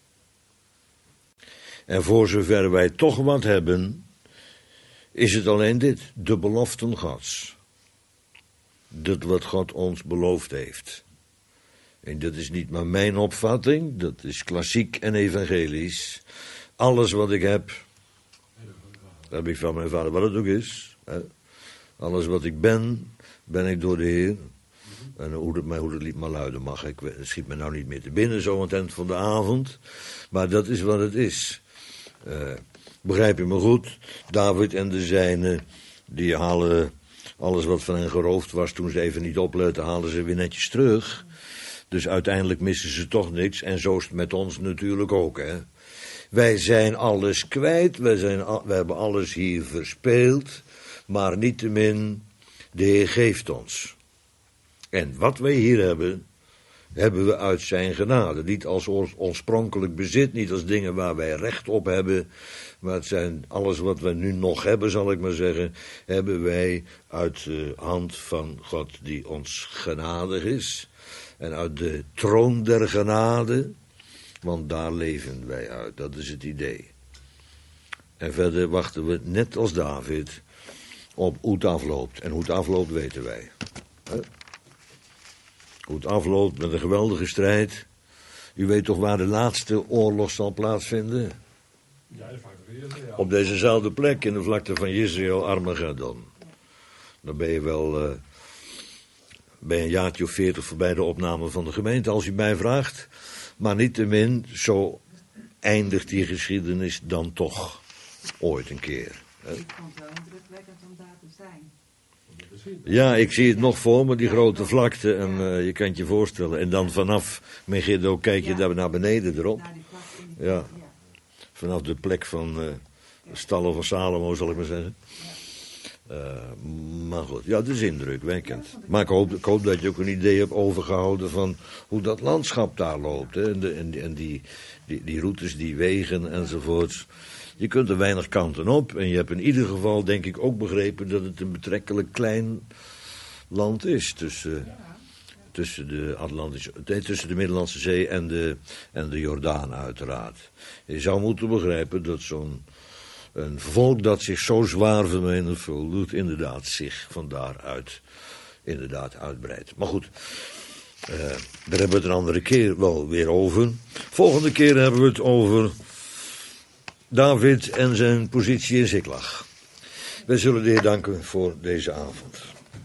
En voor zover wij toch wat hebben, is het alleen dit, de beloften Gods. Dat wat God ons beloofd heeft. En dat is niet maar mijn opvatting, dat is klassiek en evangelisch. Alles wat ik heb, dat heb ik van mijn vader, wat het ook is. Hè? Alles wat ik ben, ben ik door de Heer. En hoe het, hoe het lied maar luiden mag, ik, het schiet me nou niet meer te binnen zo aan het eind van de avond. Maar dat is wat het is. Uh, begrijp je me goed? David en de zijnen, die halen alles wat van hen geroofd was, toen ze even niet opletten, halen ze weer netjes terug. Dus uiteindelijk missen ze toch niks. En zo is het met ons natuurlijk ook, hè. Wij zijn alles kwijt, wij, zijn, wij hebben alles hier verspeeld, maar niettemin, de Heer geeft ons. En wat wij hier hebben, hebben we uit zijn genade. Niet als ons oorspronkelijk bezit, niet als dingen waar wij recht op hebben, maar het zijn alles wat we nu nog hebben, zal ik maar zeggen, hebben wij uit de hand van God die ons genadig is. En uit de troon der genade, want daar leven wij uit, dat is het idee. En verder wachten we, net als David, op hoe het afloopt. En hoe het afloopt weten wij. He? Hoe het afloopt met een geweldige strijd. U weet toch waar de laatste oorlog zal plaatsvinden? Ja, de vlakte van Israël. Ja. Op dezezelfde plek, in de vlakte van Israël, Armageddon. Dan ben je wel uh, bij een jaartje of veertig voorbij de opname van de gemeente, als u mij vraagt. Maar niettemin, zo eindigt die geschiedenis dan toch ooit een keer. Ik vond het wel indrukwekkend om daar te zijn. Ja, ik zie het nog voor me, die grote vlakte. En uh, je kan het je voorstellen. En dan vanaf Megiddo kijk je daar naar beneden erop. Naar die vlakte in de- Ja. ja. Vanaf de plek van uh, de stallen van Salomo, zal ik maar zeggen. Uh, maar goed, ja, het is indrukwekkend. Maar ik hoop, ik hoop dat je ook een idee hebt overgehouden van hoe dat landschap daar loopt. Hè? En, de, en, die, en die, die, die routes, die wegen enzovoorts. Je kunt er weinig kanten op. En je hebt in ieder geval, denk ik, ook begrepen dat het een betrekkelijk klein land is. Tussen, tussen, de, Atlantische, nee, tussen de Middellandse Zee en de, en de Jordaan, uiteraard. Je zou moeten begrijpen dat zo'n een volk dat zich zo zwaar vermenigvuldigt, inderdaad zich van daaruit inderdaad uitbreidt. Maar goed, uh, daar hebben we het een andere keer wel weer over. Volgende keer hebben we het over David en zijn positie in Ziklag. Wij zullen de Heer danken voor deze avond.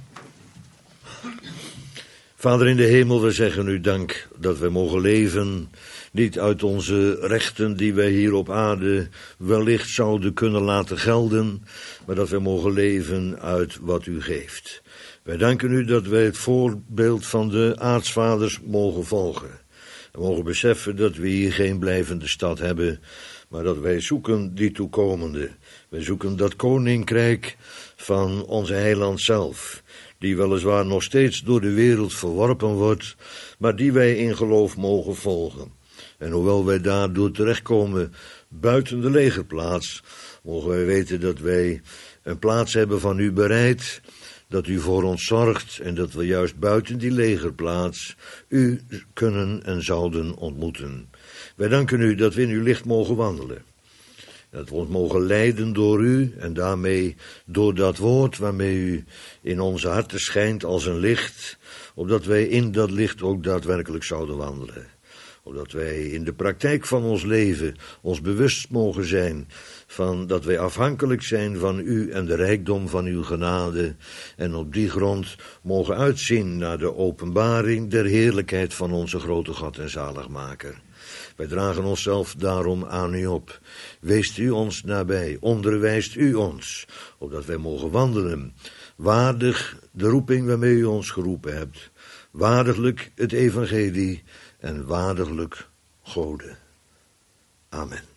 Vader in de hemel, we zeggen u dank dat wij mogen leven, niet uit onze rechten die wij hier op aarde wellicht zouden kunnen laten gelden, maar dat wij mogen leven uit wat u geeft. Wij danken u dat wij het voorbeeld van de aartsvaders mogen volgen. We mogen beseffen dat we hier geen blijvende stad hebben, maar dat wij zoeken die toekomende. Wij zoeken dat koninkrijk van onze heiland zelf, die weliswaar nog steeds door de wereld verworpen wordt, maar die wij in geloof mogen volgen. En hoewel wij daardoor terechtkomen buiten de legerplaats, mogen wij weten dat wij een plaats hebben van u bereid, dat u voor ons zorgt en dat we juist buiten die legerplaats u kunnen en zouden ontmoeten. Wij danken u dat we in uw licht mogen wandelen. Dat we ons mogen leiden door u en daarmee door dat woord waarmee u in onze harten schijnt als een licht, opdat wij in dat licht ook daadwerkelijk zouden wandelen. Opdat wij in de praktijk van ons leven ons bewust mogen zijn van dat wij afhankelijk zijn van u en de rijkdom van uw genade. En op die grond mogen uitzien naar de openbaring der heerlijkheid van onze grote God en zaligmaker. Wij dragen onszelf daarom aan u op. Weest u ons nabij, onderwijst u ons, opdat wij mogen wandelen, waardig de roeping waarmee u ons geroepen hebt, waardiglijk het evangelie en waardiglijk Gode. Amen.